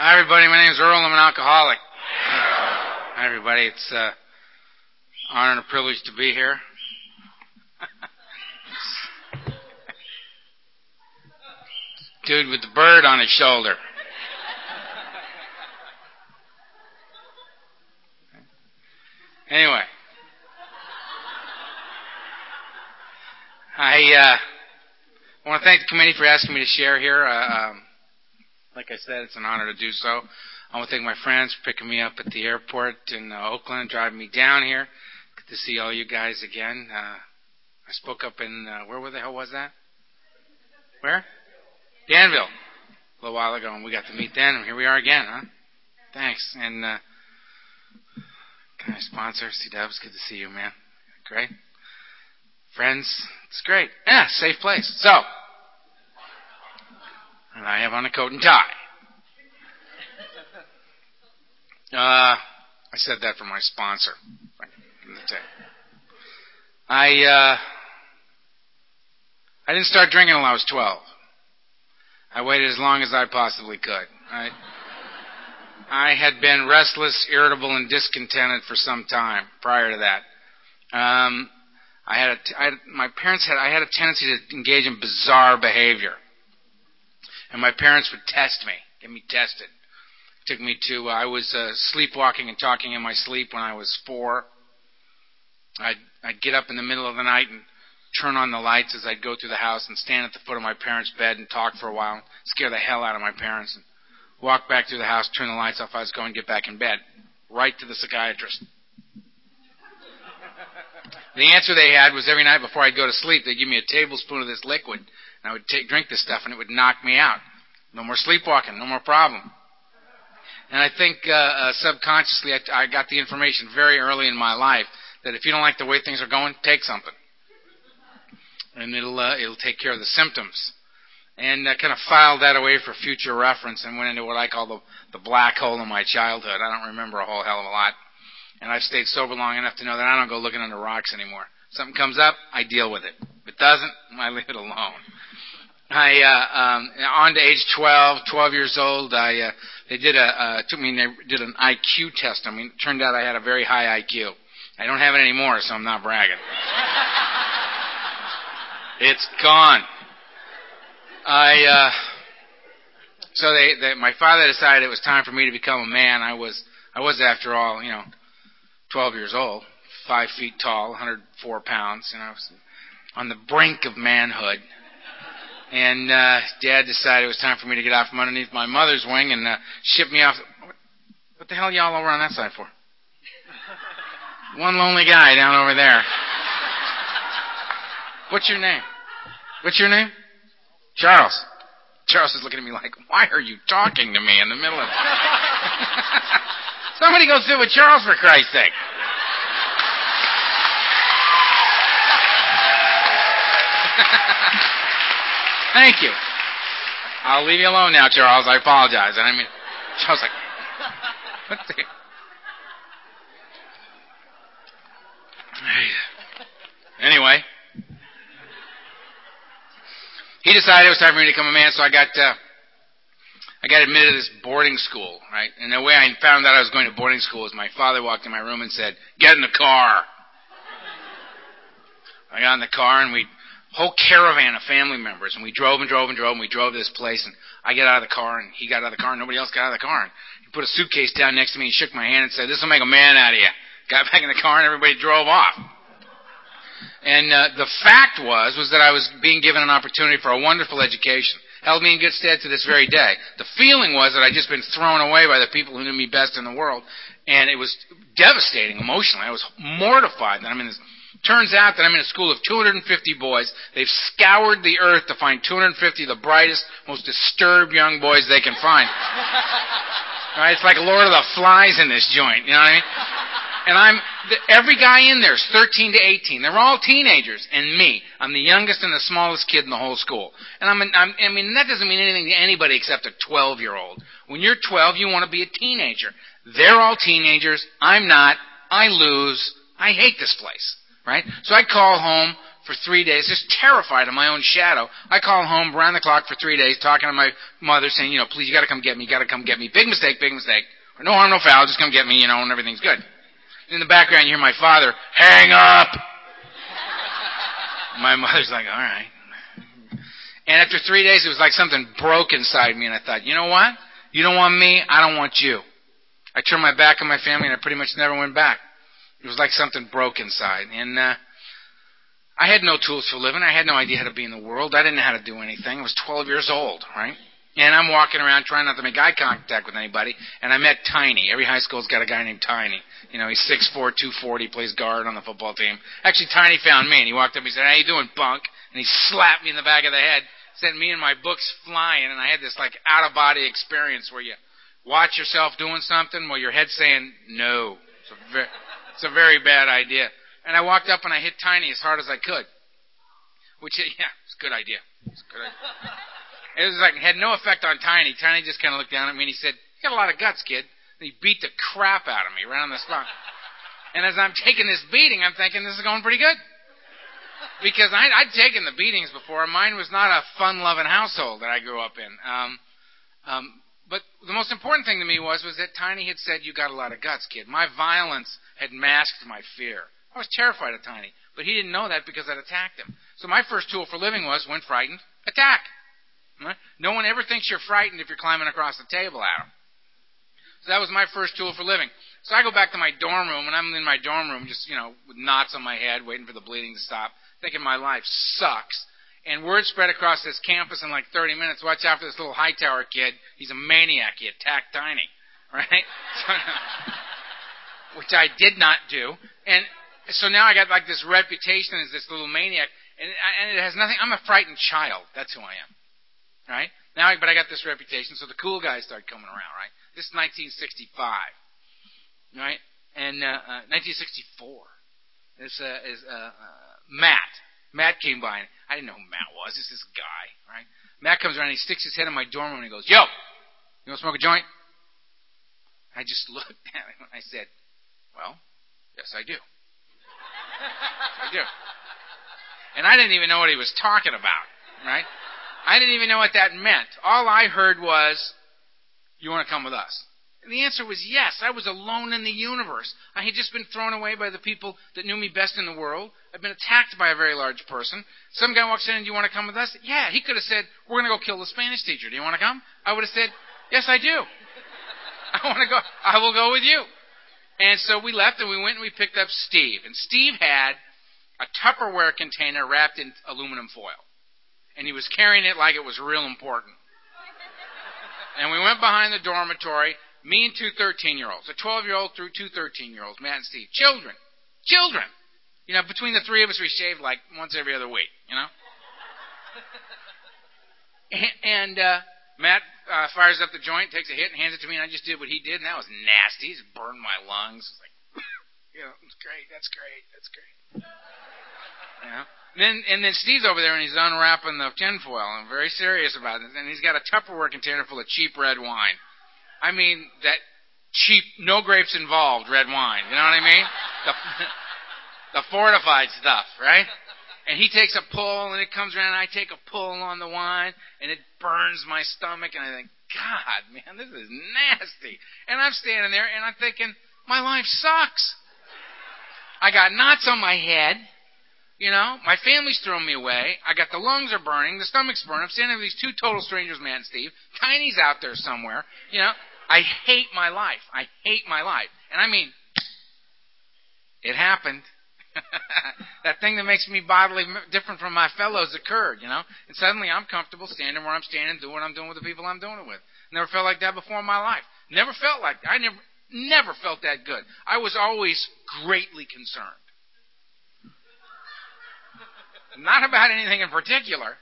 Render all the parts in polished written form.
Hi, everybody. My name is Earl. I'm an alcoholic. Hi, everybody. It's an honor and a privilege to be here. Dude with the bird on his shoulder. Anyway. I want to thank the committee for asking me to share here. Like I said, it's an honor to do so. I want to thank my friends for picking me up at the airport in Oakland, driving me down here. Good to see all you guys again. I spoke up in, where the hell was that? Where? Danville. A little while ago, and we got to meet then, and here we are again, huh? Thanks. And, kind of sponsor, C-Dubs, good to see you, man. Great. Friends, it's great. Yeah, safe place. So, and I have on a coat and tie. I said that for my sponsor. I didn't start drinking until I was 12. I waited as long as I possibly could. I had been restless, irritable, and discontented for some time prior to that. I had a tendency to engage in bizarre behavior. And my parents would test me, get me tested. It took me to, I was sleepwalking and talking in my sleep when I was 4. I'd get up in the middle of the night and turn on the lights as I'd go through the house and stand at the foot of my parents' bed and talk for a while, and scare the hell out of my parents, and walk back through the house, turn the lights off, I was going to get back in bed. Right to the psychiatrist. The answer they had was every night before I'd go to sleep, they'd give me a tablespoon of this liquid, and I would drink this stuff, and it would knock me out. No more sleepwalking, no more problem. And I think subconsciously I got the information very early in my life that if you don't like the way things are going, take something. And it'll take care of the symptoms. And I kind of filed that away for future reference and went into what I call the black hole in my childhood. I don't remember a whole hell of a lot. And I've stayed sober long enough to know that I don't go looking under rocks anymore. Something comes up, I deal with it. If it doesn't, I leave it alone. On to age 12 years old, they did an IQ test. I mean, it turned out I had a very high IQ. I don't have it anymore, so I'm not bragging. It's gone. So my father decided it was time for me to become a man. I was after all, 12 years old, 5 feet tall, 104 pounds, and I was on the brink of manhood. And Dad decided it was time for me to get out from underneath my mother's wing and ship me off. What the hell are y'all over on that side for? One lonely guy down over there. What's your name? What's your name? Charles. Charles is looking at me like, why are you talking to me in the middle of... Somebody go sit with Charles, for Christ's sake. Thank you. I'll leave you alone now, Charles. I apologize. And I mean, Charles like, what the... Anyway, he decided it was time for me to become a man, so I got admitted to this boarding school, right? And the way I found out I was going to boarding school was my father walked in my room and said, "Get in the car." I got in the car, and whole caravan of family members, and we drove and drove and drove, and we drove to this place, and I get out of the car, and he got out of the car, and nobody else got out of the car. And he put a suitcase down next to me, and shook my hand and said, "This will make a man out of you." Got back in the car, and everybody drove off. And the fact was that I was being given an opportunity for a wonderful education. Held me in good stead to this very day. The feeling was that I'd just been thrown away by the people who knew me best in the world, and it was devastating emotionally. I was mortified that I'm in this... Turns out that I'm in a school of 250 boys. They've scoured the earth to find 250 of the brightest, most disturbed young boys they can find. Right? It's like Lord of the Flies in this joint, you know what I mean? And every guy in there is 13 to 18. They're all teenagers, and me. I'm the youngest and the smallest kid in the whole school. And that doesn't mean anything to anybody except a 12-year-old. When you're 12, you want to be a teenager. They're all teenagers. I'm not. I lose. I hate this place. Right? So I call home for 3 days, just terrified of my own shadow. I call home around the clock for 3 days, talking to my mother, saying, please, you got to come get me. You got to come get me. Big mistake, big mistake. No harm, no foul. Just come get me, and everything's good. In the background, you hear my father, hang up. My mother's like, all right. And after 3 days, it was like something broke inside me, and I thought, you know what? You don't want me, I don't want you. I turned my back on my family, and I pretty much never went back. It was like something broke inside. And I had no tools for living. I had no idea how to be in the world. I didn't know how to do anything. I was 12 years old, right? And I'm walking around trying not to make eye contact with anybody, and I met Tiny. Every high school's got a guy named Tiny. He's 6'4", 240, plays guard on the football team. Actually, Tiny found me, and he walked up and he said, how you doing, punk? And he slapped me in the back of the head, sent me and my books flying, and I had this, out-of-body experience where you watch yourself doing something while your head's saying, no. It's a very bad idea. And I walked up and I hit Tiny as hard as I could. It's a good idea. It was had no effect on Tiny. Tiny just kind of looked down at me and he said, you got a lot of guts, kid. And he beat the crap out of me right on the spot. And as I'm taking this beating, I'm thinking, this is going pretty good. Because I'd taken the beatings before. Mine was not a fun-loving household that I grew up in. But the most important thing to me was that Tiny had said, you got a lot of guts, kid. My violence had masked my fear. I was terrified of Tiny. But he didn't know that because I'd attacked him. So my first tool for living was, when frightened, attack. No one ever thinks you're frightened if you're climbing across the table at them. So that was my first tool for living. So I go back to my dorm room, and I'm in my dorm room just, with knots on my head, waiting for the bleeding to stop, thinking my life sucks. And word spread across this campus in 30 minutes, watch out for this little Hightower kid. He's a maniac. He attacked Tiny. Right? Which I did not do. And so now I got this reputation as this little maniac. And it has nothing. I'm a frightened child. That's who I am. Right? But I got this reputation, so the cool guys started coming around, right? This is 1965. Right? And 1964. This is Matt. Matt came by, and I didn't know who Matt was. This guy, right? Matt comes around, and he sticks his head in my dorm room, and he goes, yo, you want to smoke a joint? I just looked at him, and I said, well, yes, I do. I do. And I didn't even know what he was talking about, right? I didn't even know what that meant. All I heard was, you want to come with us? And the answer was yes. I was alone in the universe. I had just been thrown away by the people that knew me best in the world. I'd been attacked by a very large person. Some guy walks in and, do you want to come with us? Yeah, he could have said, we're going to go kill the Spanish teacher. Do you want to come? I would have said, yes, I do. I want to go. I will go with you. And so we left and we went and we picked up Steve. And Steve had a Tupperware container wrapped in aluminum foil. And he was carrying it like it was real important. And we went behind the dormitory, me and two 13-year-olds, a 12-year-old through two 13-year-olds, Matt and Steve. Children. Between the three of us, we shaved once every other week, And Matt fires up the joint, takes a hit, and hands it to me, and I just did what he did, and that was nasty. He just burned my lungs. It's it's great, that's great. And then Steve's over there, and he's unwrapping the tinfoil, and very serious about it. And he's got a Tupperware container full of cheap red wine. I mean, that cheap, no grapes involved red wine. You know what I mean? The fortified stuff, right? And he takes a pull, and it comes around, and I take a pull on the wine, and it burns my stomach, and I think, God, man, this is nasty. And I'm standing there, and I'm thinking, my life sucks. I got knots on my head. My family's thrown me away. I got the lungs are burning, the stomach's burning. I'm standing with these two total strangers, Matt and Steve. Tiny's out there somewhere. I hate my life. I hate my life. And I mean, it happened. That thing that makes me bodily different from my fellows occurred, And suddenly I'm comfortable standing where I'm standing, doing what I'm doing with the people I'm doing it with. Never felt like that before in my life. Never felt like that. I never felt that good. I was always greatly concerned. Not about anything in particular.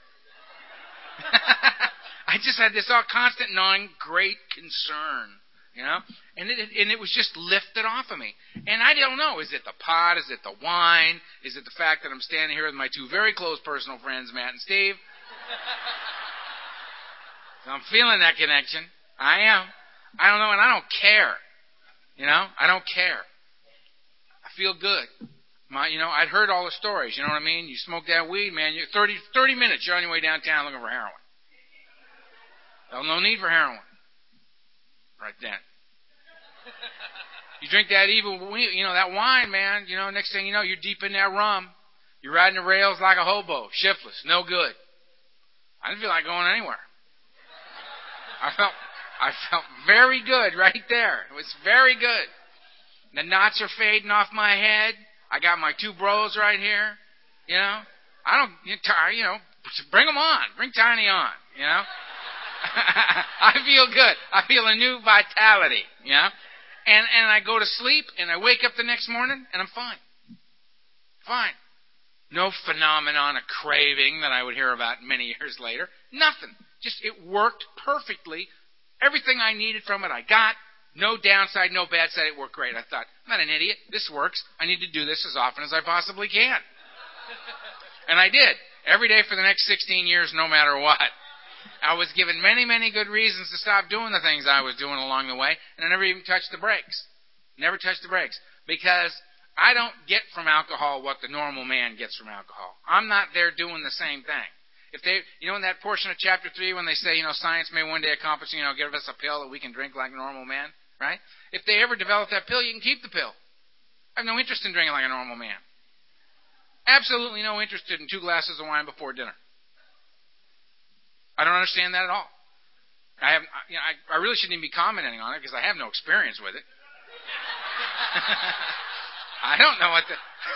I just had this constant gnawing, great concern, and it was just lifted off of me. And I don't know, is it the pot? Is it the wine? Is it the fact that I'm standing here with my two very close personal friends, Matt and Steve? So I'm feeling that connection. I am. I don't know, and I don't care. I don't care. I feel good. I'd heard all the stories. You know what I mean? You smoke that weed, man. You 30 minutes, you're on your way downtown looking for heroin. Well, no need for heroin. Right then. You drink that evil weed, that wine, man. Next thing you know, you're deep in that rum. You're riding the rails like a hobo, shiftless, no good. I didn't feel like going anywhere. I felt very good right there. It was very good. The knots are fading off my head. I got my two bros right here. Bring them on. Bring Tiny on. I feel good. I feel a new vitality. And I go to sleep and I wake up the next morning and I'm fine. Fine. No phenomenon of craving that I would hear about many years later. Nothing. Just it worked perfectly. Everything I needed from it I got. No downside, no bad side. It worked great. I thought, I'm not an idiot. This works. I need to do this as often as I possibly can. And I did. Every day for the next 16 years, no matter what. I was given many, many good reasons to stop doing the things I was doing along the way, and I never even touched the brakes. Never touched the brakes. Because I don't get from alcohol what the normal man gets from alcohol. I'm not there doing the same thing. If they, in that portion of chapter 3 when they say, science may one day accomplish, give us a pill that we can drink like normal men, right? If they ever develop that pill, you can keep the pill. I have no interest in drinking like a normal man. Absolutely no interest in 2 glasses of wine before dinner. I don't understand that at all. I really shouldn't even be commenting on it because I have no experience with it. I don't know what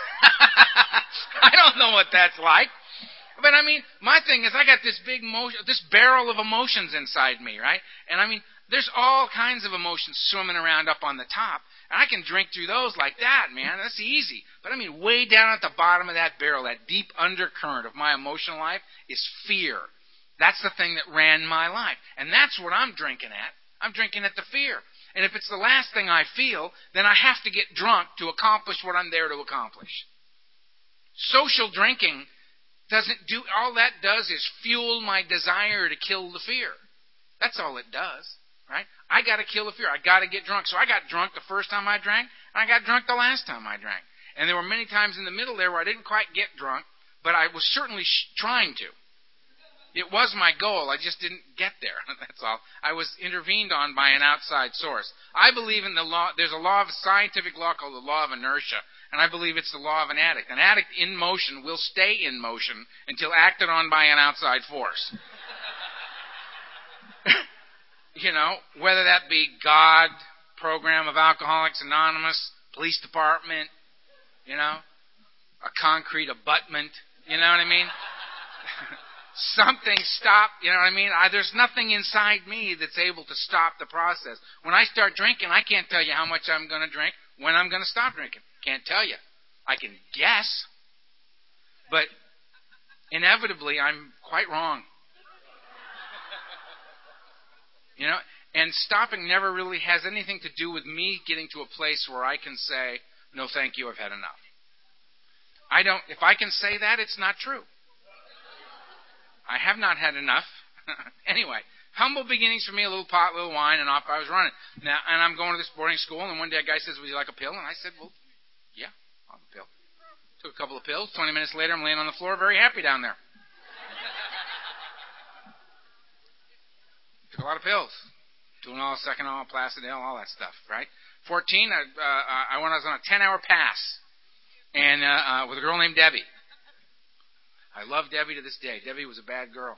I don't know what that's like. But my thing is I got this this barrel of emotions inside me, right? And there's all kinds of emotions swimming around up on the top, and I can drink through those like that, man. That's easy. But way down at the bottom of that barrel, that deep undercurrent of my emotional life is fear. That's the thing that ran my life. And that's what I'm drinking at. I'm drinking at the fear. And if it's the last thing I feel, then I have to get drunk to accomplish what I'm there to accomplish. Social drinking doesn't do, all that does is fuel my desire to kill the fear. That's all it does, right? I got to kill the fear. I got to get drunk. So I got drunk the first time I drank, and I got drunk the last time I drank. And there were many times in the middle there where I didn't quite get drunk, but I was certainly trying to. It was my goal. I just didn't get there. That's all. I was intervened on by an outside source. I believe in the law. There's a scientific law called the law of inertia, and I believe it's the law of an addict. An addict in motion will stay in motion until acted on by an outside force. Whether that be God, program of Alcoholics Anonymous, police department, a concrete abutment, you know what I mean? Something stopped, there's nothing inside me that's able to stop the process. When I start drinking, I can't tell you how much I'm going to drink, when I'm going to stop drinking. Can't tell you. I can guess, but inevitably I'm quite wrong. And stopping never really has anything to do with me getting to a place where I can say, no, thank you, I've had enough. If I can say that, it's not true. I have not had enough. Anyway, humble beginnings for me, a little pot, a little wine, and off I was running. Now, and I'm going to this boarding school, and one day a guy says, would you like a pill? And I said, well, yeah, I'll have a pill. Took a couple of pills. 20 minutes later, I'm laying on the floor, very happy down there. Took a lot of pills. Tuinal, Seconal, Placidel, all that stuff, right? 14, I was on a 10-hour pass and with a girl named Debbie. I love Debbie to this day. Debbie was a bad girl.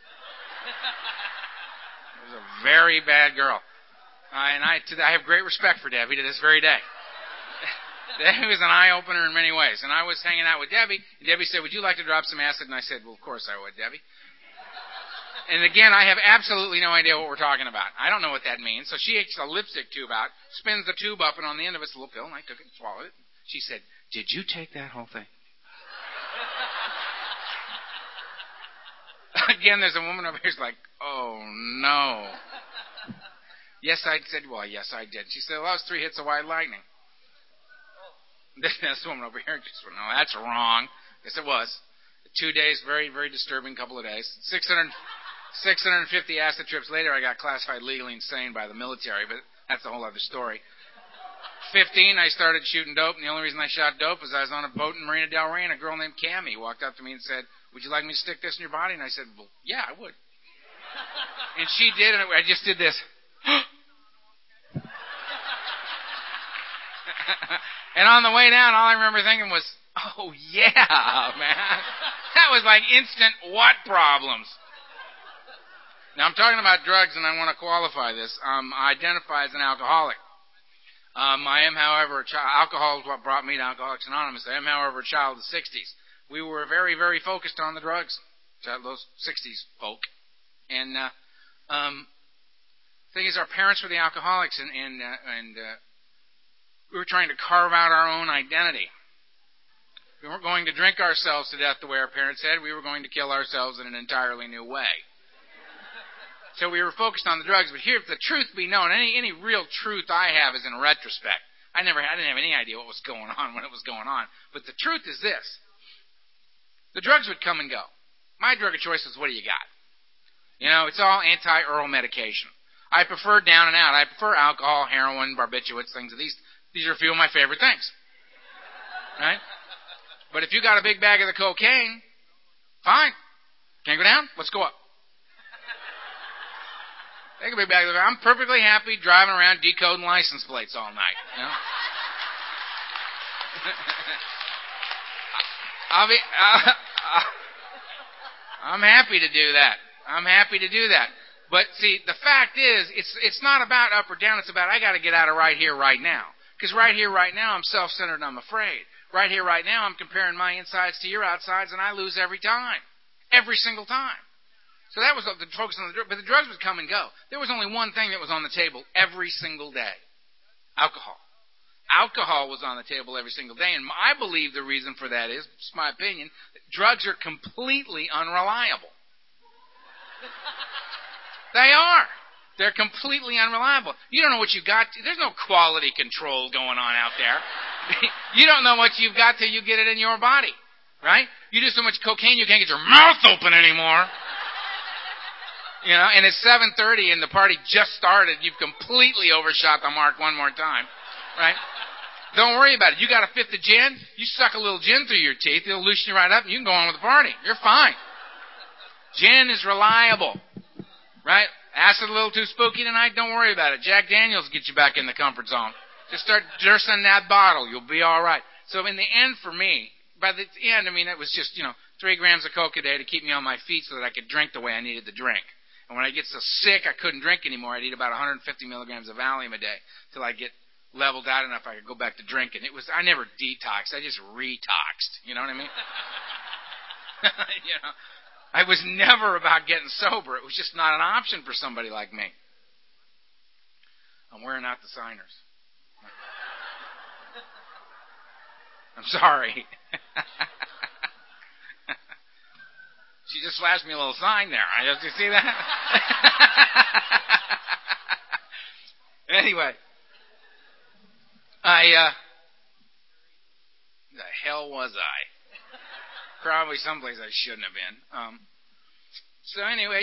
She was a very bad girl. And I have great respect for Debbie to this very day. Debbie was an eye-opener in many ways. And I was hanging out with Debbie, and Debbie said, would you like to drop some acid? And I said, well, of course I would, Debbie. And again, I have absolutely no idea what we're talking about. I don't know what that means. So she takes a lipstick tube out, spins the tube up, and on the end of it's a little pill, and I took it and swallowed it. She said, did you take that whole thing? Again, there's a woman over here who's like, oh, no. Yes, I said, well, yes, I did. She said, well, that was 3 hits of white lightning. This woman over here just went, no, that's wrong. Yes, it was. 2 days, very, very disturbing couple of days. 650 acid trips later, I got classified legally insane by the military, but that's a whole other story. 15, I started shooting dope, and the only reason I shot dope was I was on a boat in Marina Del Rey, and a girl named Cammie walked up to me and said, "Would you like me to stick this in your body?" And I said, "Well, yeah, I would." And she did, and I just did this. And on the way down, all I remember thinking was, "Oh, yeah, man." That was like instant what problems. Now, I'm talking about drugs, and I want to qualify this. I identify as an alcoholic. I am, however, alcohol is what brought me to Alcoholics Anonymous. I am, however, a child of the 60s. We were very, very focused on the drugs, those 60s folk. And thing is, our parents were the alcoholics, and we were trying to carve out our own identity. We weren't going to drink ourselves to death the way our parents said. We were going to kill ourselves in an entirely new way. So we were focused on the drugs. But here, if the truth be known, any real truth I have is in retrospect. I didn't have any idea what was going on when it was going on. But the truth is this. The drugs would come and go. My drug of choice is, what do you got? You know, it's all anti-oral medication. I prefer down and out. I prefer alcohol, heroin, barbiturates, things of these. These are a few of my favorite things. Right? But if you got a big bag of the cocaine, fine. Can't go down? Let's go up. Take a big bag of the I'm perfectly happy driving around decoding license plates all night. You know? I'm happy to do that. I'm happy to do that. But see, the fact is, it's not about up or down. It's about I got to get out of right here, right now. Because right here, right now, I'm self-centered and I'm afraid. Right here, right now, I'm comparing my insides to your outsides, and I lose every time. Every single time. So that was the focus on the drugs. But the drugs would come and go. There was only one thing that was on the table every single day. Alcohol. Alcohol was on the table every single day. And I believe the reason for that is, it's my opinion, that drugs are completely unreliable. They are. They're completely unreliable. You don't know what you got. There's no quality control going on out there. You don't know what you've got till you get it in your body. Right? You do so much cocaine you can't get your mouth open anymore. You know, and it's 7:30 and the party just started. You've completely overshot the mark one more time. Right? Don't worry about it. You got a fifth of gin, you suck a little gin through your teeth, it'll loosen you right up and you can go on with the party. You're fine. Gin is reliable. Right? Acid a little too spooky tonight? Don't worry about it. Jack Daniels will get you back in the comfort zone. Just start nursing that bottle. You'll be all right. So in the end, for me, by the end, I mean, it was just, 3 grams of Coke a day to keep me on my feet so that I could drink the way I needed to drink. And when I get so sick I couldn't drink anymore, I'd eat about 150 milligrams of Valium a day till I get leveled out enough I could go back to drinking. I never detoxed. I just retoxed. You know what I mean? I was never about getting sober. It was just not an option for somebody like me. I'm wearing out the signers. I'm sorry. She just flashed me a little sign there. Did you see that? Anyway. The hell was I? Probably someplace I shouldn't have been. So anyway,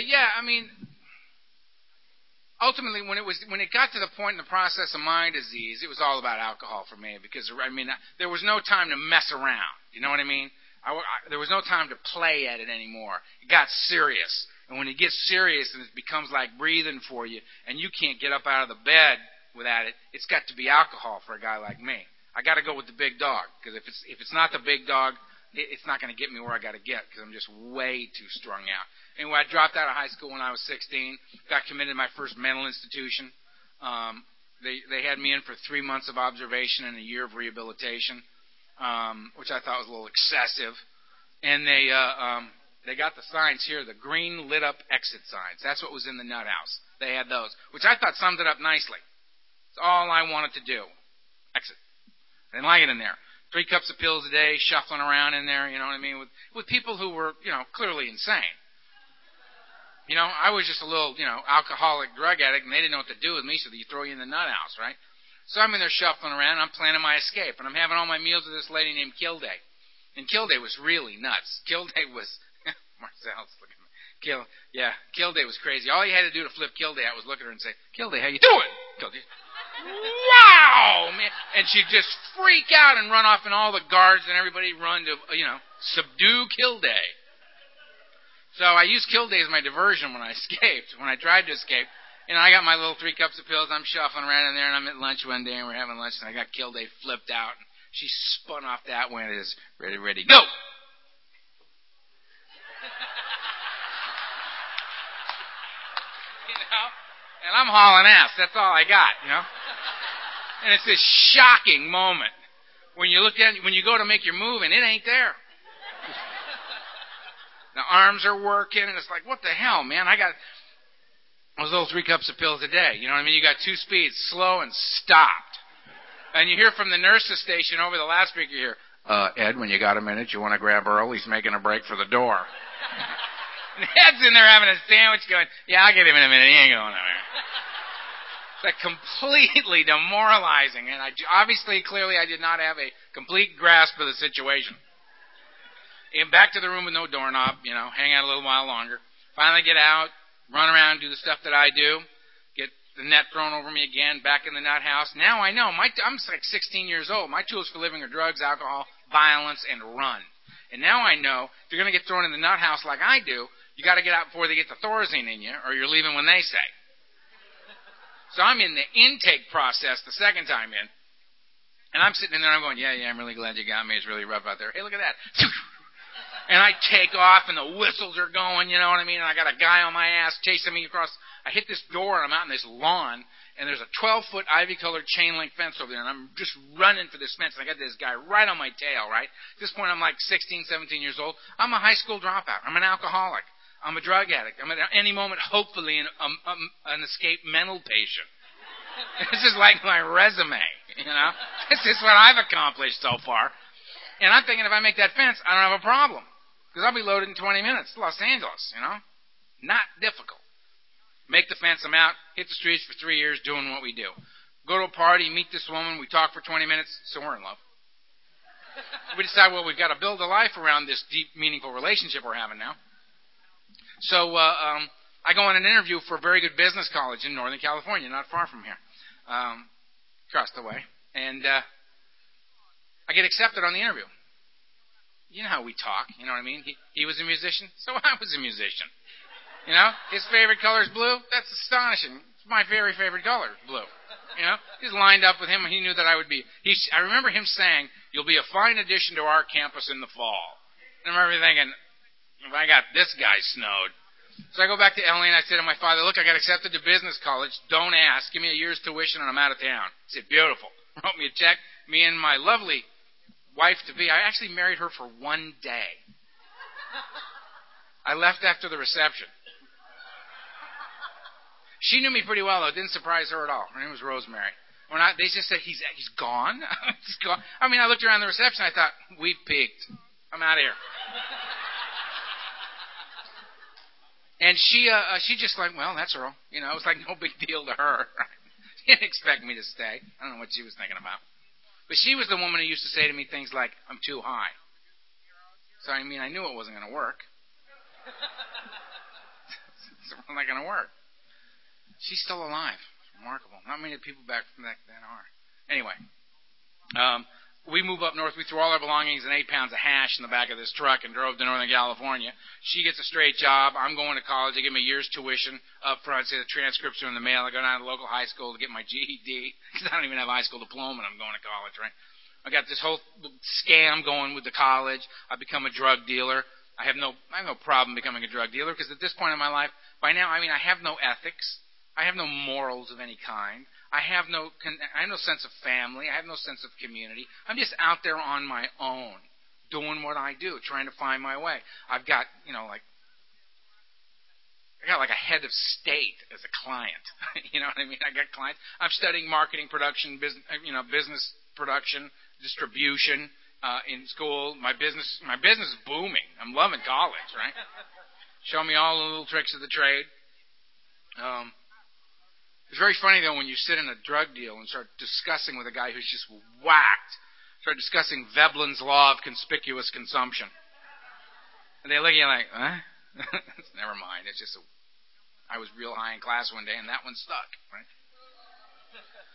ultimately, when it got to the point in the process of my disease, it was all about alcohol for me because there was no time to mess around. You know what I mean? There was no time to play at it anymore. It got serious, and when it gets serious and it becomes like breathing for you, and you can't get up out of the bed without it, it's got to be alcohol for a guy like me. I got to go with the big dog because if it's not the big dog, it's not going to get me where I got to get because I'm just way too strung out. Anyway, I dropped out of high school when I was 16. Got committed to my first mental institution. They had me in for 3 months of observation and a year of rehabilitation, which I thought was a little excessive. And they got the signs here, the green lit up exit signs. That's what was in the nut house. They had those, which I thought summed it up nicely. It's all I wanted to do. Exit. I didn't like it in there. 3 cups of pills a day, shuffling around in there, you know what I mean, with people who were, clearly insane. I was just a little, alcoholic drug addict, and they didn't know what to do with me, so they throw you in the nut house, right? So I'm in there shuffling around, and I'm planning my escape, and I'm having all my meals with this lady named Kilday. And Kilday was really nuts. Kilday was, Marcel's looking at me. Kilday was crazy. All you had to do to flip Kilday out was look at her and say, "Kilday, how you doing?" Kilday, "Wow, oh, man. And she'd just freak out and run off, and all the guards and everybody run to, subdue Kilday. So I used Kilday as my diversion when I escaped, when I tried to escape. I got my little 3 cups of pills. I'm shuffling around in there, and I'm at lunch one day, and we're having lunch, and I got Kilday flipped out. And she spun off that way, and it is ready, go! And I'm hauling ass. That's all I got, And it's this shocking moment when you go to make your move, and it ain't there. The arms are working, and it's like, what the hell, man? I got those little 3 cups of pills a day. You know what I mean? You got 2 speeds, slow and stopped. And you hear from the nurse's station over the loudspeaker, you hear, Ed, when you got a minute, you want to grab Earl? He's making a break for the door. And Ed's in there having a sandwich going, yeah, I'll get him in a minute. He ain't going nowhere. It's like completely demoralizing. And clearly, I did not have a complete grasp of the situation. And back to the room with no doorknob, hang out a little while longer. Finally get out, run around, do the stuff that I do. Get the net thrown over me again, back in the nut house. Now I know. I'm like 16 years old. My tools for living are drugs, alcohol, violence, and run. And now I know if you're going to get thrown in the nut house like I do, you got to get out before they get the Thorazine in you, or you're leaving when they say. So I'm in the intake process the second time in. And I'm sitting in there and I'm going, yeah, I'm really glad you got me. It's really rough out there. Hey, look at that. And I take off and the whistles are going, you know what I mean? And I got a guy on my ass chasing me across. I hit this door and I'm out in this lawn. And there's a 12-foot ivy-colored chain-link fence over there. And I'm just running for this fence. And I got this guy right on my tail, right? At this point, I'm like 16, 17 years old. I'm a high school dropout. I'm an alcoholic. I'm a drug addict. I'm at any moment, hopefully, an escaped mental patient. This is like my resume, This is what I've accomplished so far. And I'm thinking if I make that fence, I don't have a problem. Because I'll be loaded in 20 minutes. Los Angeles, Not difficult. Make the fence, I'm out, hit the streets for 3 years doing what we do. Go to a party, meet this woman, we talk for 20 minutes, so we're in love. We decide, well, we've got to build a life around this deep, meaningful relationship we're having now. So I go on an interview for a very good business college in Northern California, not far from here, across the way. And I get accepted on the interview. You know how we talk, you know what I mean? He was a musician, so I was a musician. His favorite color is blue. That's astonishing. It's my very favorite color, blue. He's lined up with him, and he knew that I would be. I remember him saying, "You'll be a fine addition to our campus in the fall." And I remember thinking, if I got this guy snowed. So I go back to LA and I say to my father, look, I got accepted to business college. Don't ask. Give me a year's tuition and I'm out of town. He said, beautiful. Wrote me a check. Me and my lovely wife-to-be, I actually married her for 1 day. I left after the reception. She knew me pretty well, though. It didn't surprise her at all. Her name was Rosemary. They just said, he's gone? He's gone. I mean, I looked around the reception. I thought, we've peaked. I'm out of here. And she just like, well, that's Earl. It was like no big deal to her. She didn't expect me to stay. I don't know what she was thinking about. But she was the woman who used to say to me things like, I'm too high. So, I knew it wasn't going to work. It's not going to work. She's still alive. It's remarkable. Not many people back from that then are. Anyway. We move up north. We threw all our belongings and 8 pounds of hash in the back of this truck and drove to Northern California. She gets a straight job. I'm going to college. They give me a year's tuition up front. Say the transcripts are in the mail. I go down to the local high school to get my GED because I don't even have a high school diploma and I'm going to college, right? I got this whole scam going with the college. I become a drug dealer. I have no problem becoming a drug dealer because at this point in my life, by now, I have no ethics. I have no morals of any kind. I have no sense of family. I have no sense of community. I'm just out there on my own, doing what I do, trying to find my way. I've got, I got like a head of state as a client. You know what I mean? I got clients. I'm studying marketing, production, business production, distribution in school. My business is booming. I'm loving college, right? Show me all the little tricks of the trade. It's very funny, though, when you sit in a drug deal and start discussing with a guy who's just whacked, start discussing Veblen's law of conspicuous consumption. And they look at you like, huh? Never mind. It's I was real high in class one day, and that one stuck, right?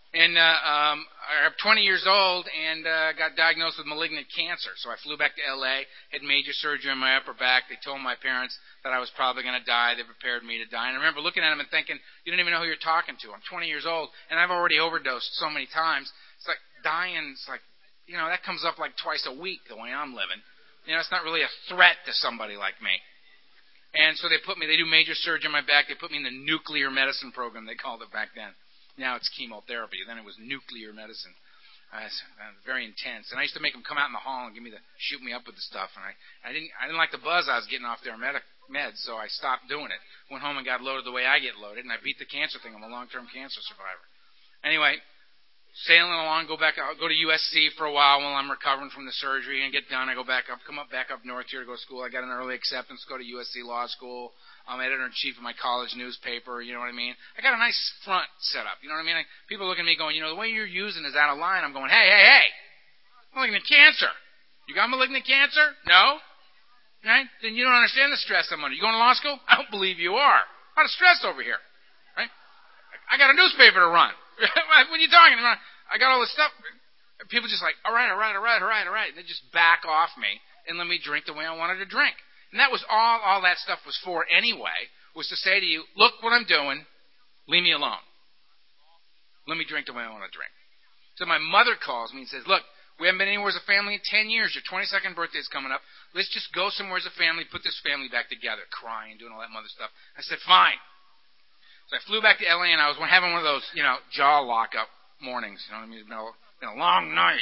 And I'm 20 years old and got diagnosed with malignant cancer. So I flew back to L.A., had major surgery on my upper back. They told my parents that I was probably going to die. They prepared me to die. And I remember looking at them and thinking, you don't even know who you're talking to. I'm 20 years old, and I've already overdosed so many times. It's like dying, it's like, that comes up like twice a week the way I'm living. It's not really a threat to somebody like me. And so they do major surgery on my back. They put me in the nuclear medicine program, they called it back then. Now it's chemotherapy. Then it was nuclear medicine. Very intense. And I used to make them come out in the hall and shoot me up with the stuff. And I didn't like the buzz I was getting off their meds, so I stopped doing it. Went home and got loaded the way I get loaded, and I beat the cancer thing. I'm a long-term cancer survivor. Anyway, sailing along, go to USC for a while I'm recovering from the surgery and get done. I come back up north here to go to school. I got an early acceptance, go to USC Law School. I'm editor-in-chief of my college newspaper, you know what I mean? I got a nice front set up, you know what I mean? People look at me going, the way you're using is out of line. I'm going, hey, malignant cancer. You got malignant cancer? No? Right? Then you don't understand the stress I'm under. You going to law school? I don't believe you are. A lot of stress over here, right? I got a newspaper to run. What are you talking about? I got all this stuff. People just like, all right. And they just back off me and let me drink the way I wanted to drink. And that was all that stuff was for anyway, was to say to you, look what I'm doing, leave me alone. Let me drink the way I want to drink. So my mother calls me and says, look, we haven't been anywhere as a family in 10 years. Your 22nd birthday is coming up. Let's just go somewhere as a family, put this family back together, crying, doing all that mother stuff. I said, fine. So I flew back to L.A., and I was having one of those, jaw lock-up mornings. You know what I mean? It's been a long night.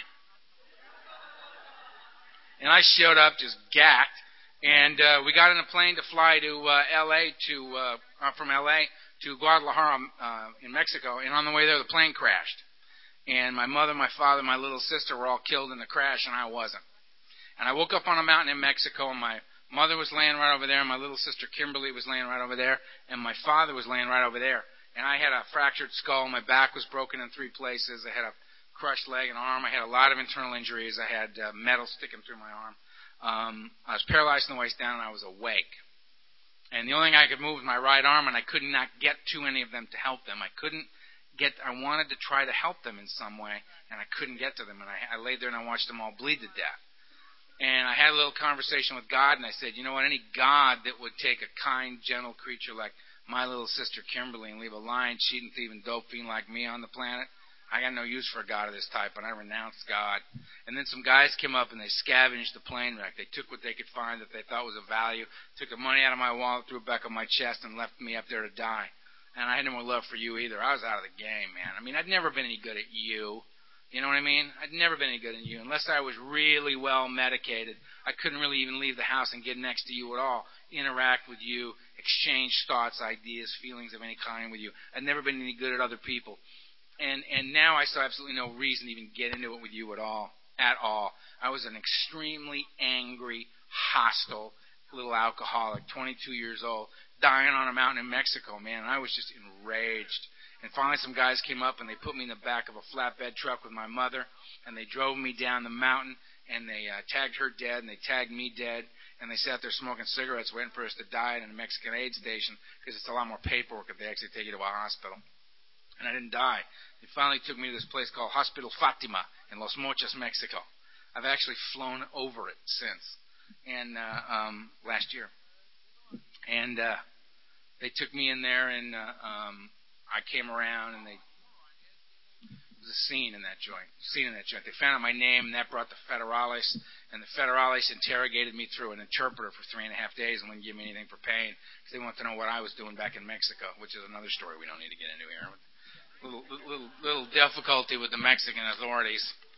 And I showed up just gacked. And we got in a plane to fly to from L.A. to Guadalajara in Mexico. And on the way there, the plane crashed. And my mother, my father, my little sister were all killed in the crash, and I wasn't. And I woke up on a mountain in Mexico, and my mother was laying right over there, and my little sister Kimberly was laying right over there, and my father was laying right over there. And I had a fractured skull. My back was broken in 3 places. I had a crushed leg and arm. I had a lot of internal injuries. I had metal sticking through my arm. I was paralyzed from the waist down, and I was awake. And the only thing I could move was my right arm, and I could not get to any of them to help them. I wanted to try to help them in some way, and I couldn't get to them. And I laid there, and I watched them all bleed to death. And I had a little conversation with God, and I said, you know what, any God that would take a kind, gentle creature like my little sister Kimberly and leave a lying, cheating, thieving, dope fiend like me on the planet, I got no use for a God of this type, and I renounced God. And then some guys came up, and they scavenged the plane wreck. They took what they could find that they thought was of value, took the money out of my wallet, threw it back on my chest, and left me up there to die. And I had no more love for you either. I was out of the game, man. I mean, I'd never been any good at you. You know what I mean? I'd never been any good at you. Unless I was really well medicated, I couldn't really even leave the house and get next to you at all, interact with you, exchange thoughts, ideas, feelings of any kind with you. I'd never been any good at other people. And now I saw absolutely no reason to even get into it with you at all. I was an extremely angry, hostile little alcoholic, 22 years old, dying on a mountain in Mexico, man. I was just enraged. And finally some guys came up, and they put me in the back of a flatbed truck with my mother, and they drove me down the mountain, and they tagged her dead, and they tagged me dead, and they sat there smoking cigarettes waiting for us to die at a Mexican aid station because it's a lot more paperwork if they actually take you to a hospital. And I didn't die. They finally took me to this place called Hospital Fatima in Los Mochis, Mexico. I've actually flown over it since, and last year. And they took me in there, and I came around, and there was a scene in that joint. They found out my name, and that brought the Federales, and the Federales interrogated me through an interpreter for 3.5 days and wouldn't give me anything for pain because they wanted to know what I was doing back in Mexico, which is another story we don't need to get into here. Little difficulty with the Mexican authorities.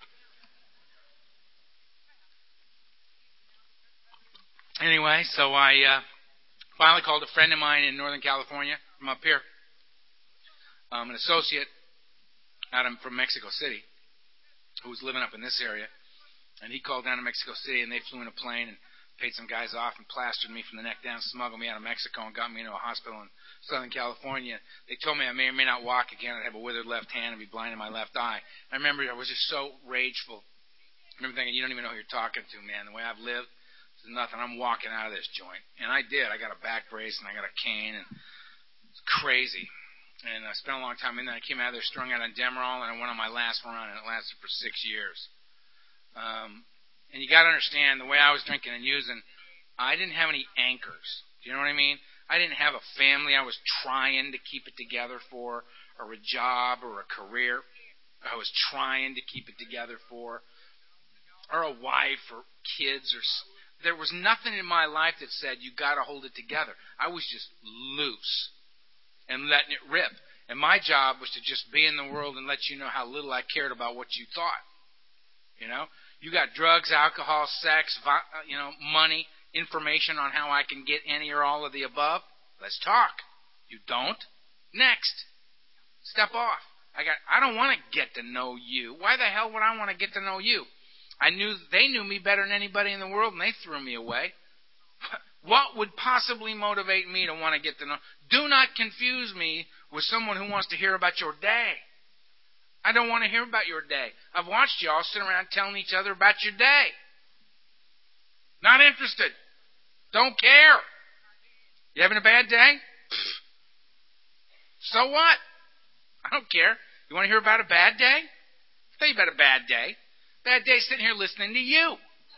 Anyway, so I finally called a friend of mine in Northern California from up here, an associate from Mexico City who was living up in this area, and he called down to Mexico City, and they flew in a plane and paid some guys off and plastered me from the neck down, smuggled me out of Mexico, and got me into a hospital in Southern California. They told me I may or may not walk again. I'd have a withered left hand and be blind in my left eye. I remember I was just so rageful. I remember thinking, you don't even know who you're talking to, man. The way I've lived, there's nothing. I'm walking out of this joint. And I did. I got a back brace, and I got a cane, and it's crazy. And I spent a long time in there. I came out of there strung out on Demerol, and I went on my last run, and it lasted for 6 years. And you got to understand, the way I was drinking and using, I didn't have any anchors. Do you know what I mean? I didn't have a family I was trying to keep it together for, or a job, or a career I was trying to keep it together for, or a wife, or kids, or there was nothing in my life that said you got to hold it together. I was just loose and letting it rip. And my job was to just be in the world and let you know how little I cared about what you thought. You know, you got drugs, alcohol, sex, money, information on how I can get any or all of the above. Let's talk. You don't? Next. Step off. I don't want to get to know you. Why the hell would I want to get to know you? They knew me better than anybody in the world, and they threw me away. What would possibly motivate me to want to get to know? Do not confuse me with someone who wants to hear about your day. I don't want to hear about your day. I've watched you all sit around telling each other about your day. Not interested. Don't care. You having a bad day? So what? I don't care. You want to hear about a bad day? I'll tell you about a bad day. Bad day sitting here listening to you.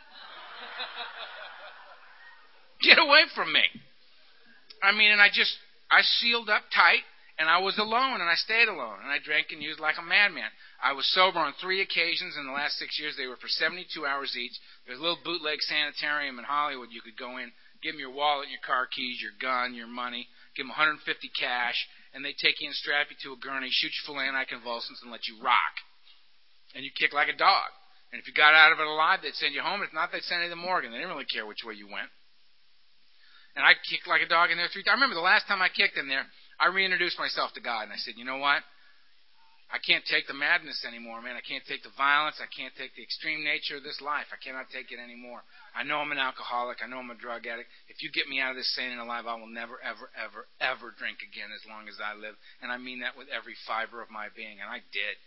Get away from me. I mean, and I sealed up tight, and I was alone, and I stayed alone, and I drank and used like a madman. I was sober on 3 occasions in the last 6 years. They were for 72 hours each. There's a little bootleg sanitarium in Hollywood. You could go in, give them your wallet, your car keys, your gun, your money, give them $150 cash, and they take you and strap you to a gurney, shoot you full of anticonvulsants, and let you rock. And you kick like a dog. And if you got out of it alive, they'd send you home. If not, they'd send you to the morgue. They didn't really care which way you went. And I kicked like a dog in there 3 times. I remember the last time I kicked in there, I reintroduced myself to God. And I said, you know what? I can't take the madness anymore, man. I can't take the violence. I can't take the extreme nature of this life. I cannot take it anymore. I know I'm an alcoholic. I know I'm a drug addict. If you get me out of this sane and alive, I will never, ever, ever, ever drink again as long as I live. And I mean that with every fiber of my being. And I did.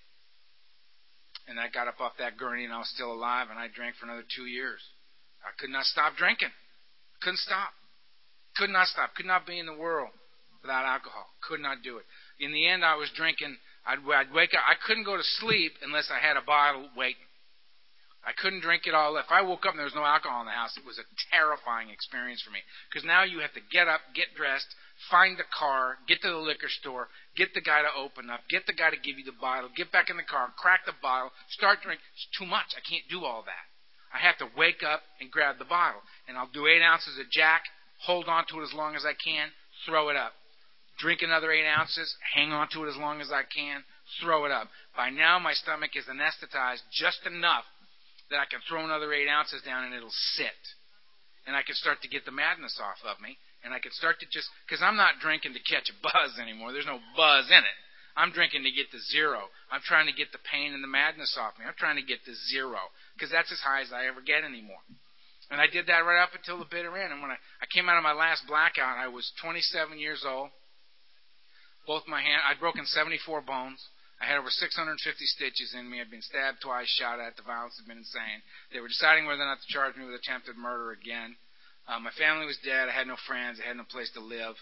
And I got up off that gurney and I was still alive, and I drank for another 2 years. I could not stop drinking. Couldn't stop. Could not stop. Could not be in the world without alcohol. Could not do it. In the end, I was drinking. I'd wake up. I couldn't go to sleep unless I had a bottle waiting. I couldn't drink it all. If I woke up and there was no alcohol in the house, it was a terrifying experience for me. Because now you have to get up, get dressed, find the car, get to the liquor store, get the guy to open up, get the guy to give you the bottle, get back in the car, crack the bottle, start drinking. It's too much. I can't do all that. I have to wake up and grab the bottle. And I'll do 8 ounces of Jack, hold on to it as long as I can, throw it up. Drink another 8 ounces, hang on to it as long as I can, throw it up. By now, my stomach is anesthetized just enough that I can throw another 8 ounces down and it'll sit. And I can start to get the madness off of me. And I can start to just, because I'm not drinking to catch a buzz anymore. There's no buzz in it. I'm drinking to get to zero. I'm trying to get the pain and the madness off me. I'm trying to get to zero, because that's as high as I ever get anymore. And I did that right up until the bitter end. And when I came out of my last blackout, I was 27 years old. Both my hands, I'd broken 74 bones. I had over 650 stitches in me. I'd been stabbed twice, shot at. The violence had been insane. They were deciding whether or not to charge me with attempted murder again. My family was dead. I had no friends. I had no place to live.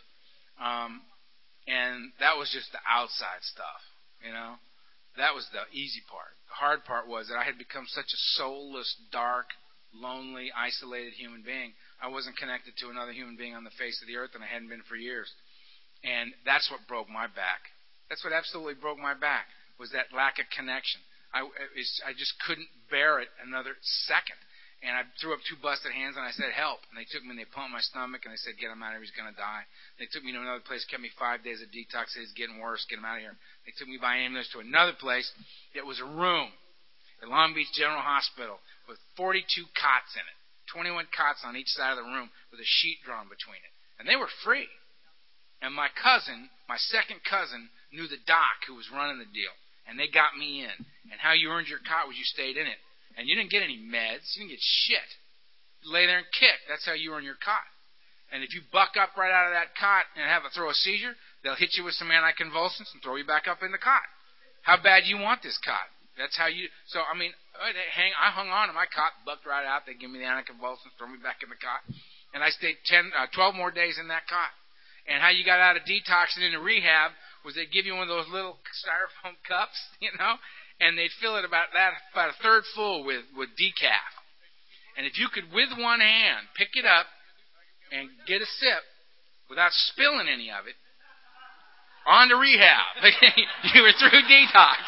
And that was just the outside stuff, you know. That was the easy part. The hard part was that I had become such a soulless, dark, lonely, isolated human being. I wasn't connected to another human being on the face of the earth, and I hadn't been for years. And that's what broke my back. That's what absolutely broke my back, was that lack of connection. I just couldn't bear it another second. And I threw up 2 busted hands, and I said, help. And they took me, and they pumped my stomach, and they said, get him out of here, he's going to die. They took me to another place, kept me 5 days of detox. Said, it's getting worse, get him out of here. They took me by ambulance to another place. It was a room at Long Beach General Hospital with 42 cots in it, 21 cots on each side of the room with a sheet drawn between it. And they were free. And my cousin, my second cousin, knew the doc who was running the deal. And they got me in. And how you earned your cot was you stayed in it. And you didn't get any meds. You didn't get shit. You lay there and kick. That's how you earn your cot. And if you buck up right out of that cot and have a throw a seizure, they'll hit you with some anticonvulsants and throw you back up in the cot. How bad you want this cot? That's how you... So, I mean, I hung on to my cot, bucked right out. They give me the anticonvulsants, throw me back in the cot. And I stayed 12 more days in that cot. And how you got out of detox and into rehab was they'd give you one of those little styrofoam cups, and they'd fill it about a third full with decaf. And if you could, with one hand, pick it up and get a sip without spilling any of it, on to rehab. You were through detox.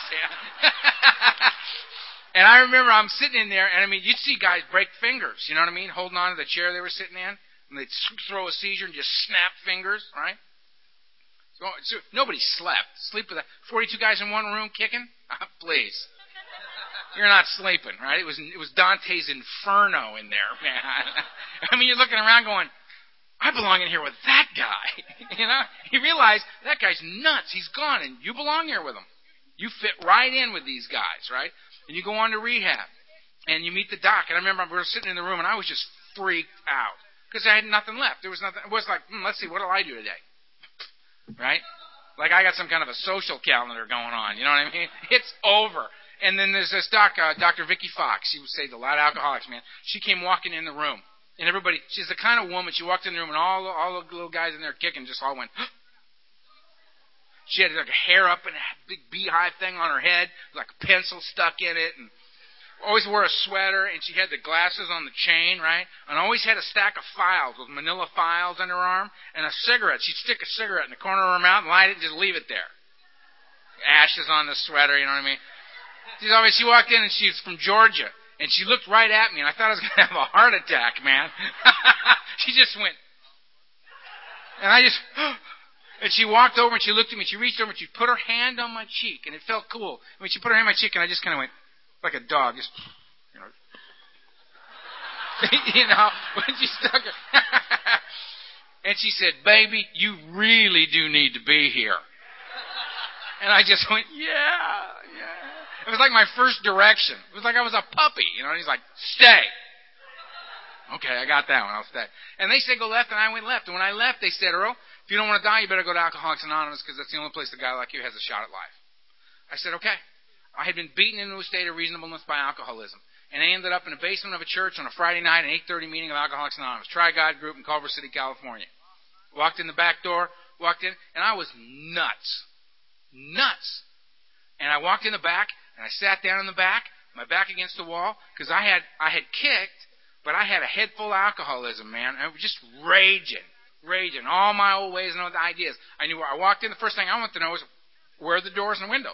And I remember I'm sitting in there, and you'd see guys break fingers, you know what I mean, holding on to the chair they were sitting in, and they'd throw a seizure and just snap fingers, right? So nobody slept. Sleep with 42 guys in one room kicking? Please. You're not sleeping, right? It was Dante's Inferno in there, man. You're looking around going, I belong in here with that guy. You realize that guy's nuts. He's gone, and you belong here with him. You fit right in with these guys, right? And you go on to rehab, and you meet the doc. And I remember we were sitting in the room, and I was just freaked out because I had nothing left. There was nothing. It was like, let's see, what do I do today? Right? Like I got some kind of a social calendar going on. You know what I mean? It's over. And then there's this doc, Dr. Vicky Fox. She would say the loud alcoholics, man. She came walking in the room. And everybody, she's the kind of woman, she walked in the room and all the little guys in there kicking just all went, She had like a hair up and a big beehive thing on her head, like a pencil stuck in it, and always wore a sweater, and she had the glasses on the chain, right? And always had a stack of files, with manila files under her arm, and a cigarette. She'd stick a cigarette in the corner of her mouth and light it and just leave it there. Ashes on the sweater, you know what I mean? She walked in and she was from Georgia. And she looked right at me, and I thought I was going to have a heart attack, man. She just went. And and she walked over, and she looked at me, she reached over, and she put her hand on my cheek, and it felt cool. She put her hand on my cheek, and I just kind of went, like a dog, just, when she stuck her. And she said, baby, you really do need to be here. And I just went, yeah. It was like my first direction. It was like I was a puppy, and he's like, stay. Okay, I got that one, I'll stay. And they said go left, and I went left. And when I left, they said, Earl, if you don't want to die, you better go to Alcoholics Anonymous, because that's the only place a guy like you has a shot at life. I said, okay. I had been beaten into a state of reasonableness by alcoholism. And I ended up in the basement of a church on a Friday night, an 8:30 meeting of Alcoholics Anonymous, Tri-God group in Culver City, California. Walked in the back door, and I was nuts. Nuts. And I walked in the back, and I sat down in the back, my back against the wall, because I had kicked, but I had a head full of alcoholism, man. I was just raging, all my old ways and old ideas. I knew where I walked in. The first thing I wanted to know was where are the doors and windows.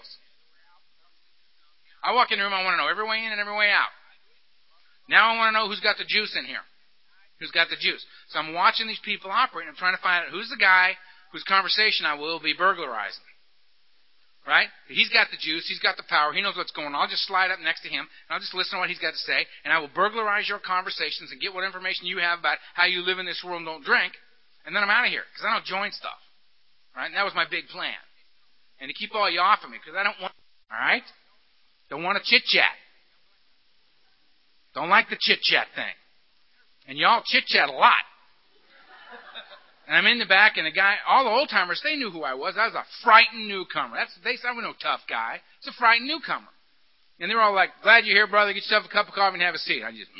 I walk in the room, I want to know every way in and every way out. Now I want to know who's got the juice in here. Who's got the juice? So I'm watching these people operate, and I'm trying to find out who's the guy whose conversation I will be burglarizing. Right? He's got the juice. He's got the power. He knows what's going on. I'll just slide up next to him, and I'll just listen to what he's got to say, and I will burglarize your conversations and get what information you have about how you live in this world and don't drink, and then I'm out of here, because I don't join stuff. Right? And that was my big plan. And to keep all you off of me, because I don't want, all right? Don't want to chit-chat. Don't like the chit-chat thing. And y'all chit-chat a lot. And I'm in the back, and the guy, all the old-timers, they knew who I was. I was a frightened newcomer. I was no tough guy. It's a frightened newcomer. And they were all like, glad you're here, brother. Get yourself a cup of coffee and have a seat. I just,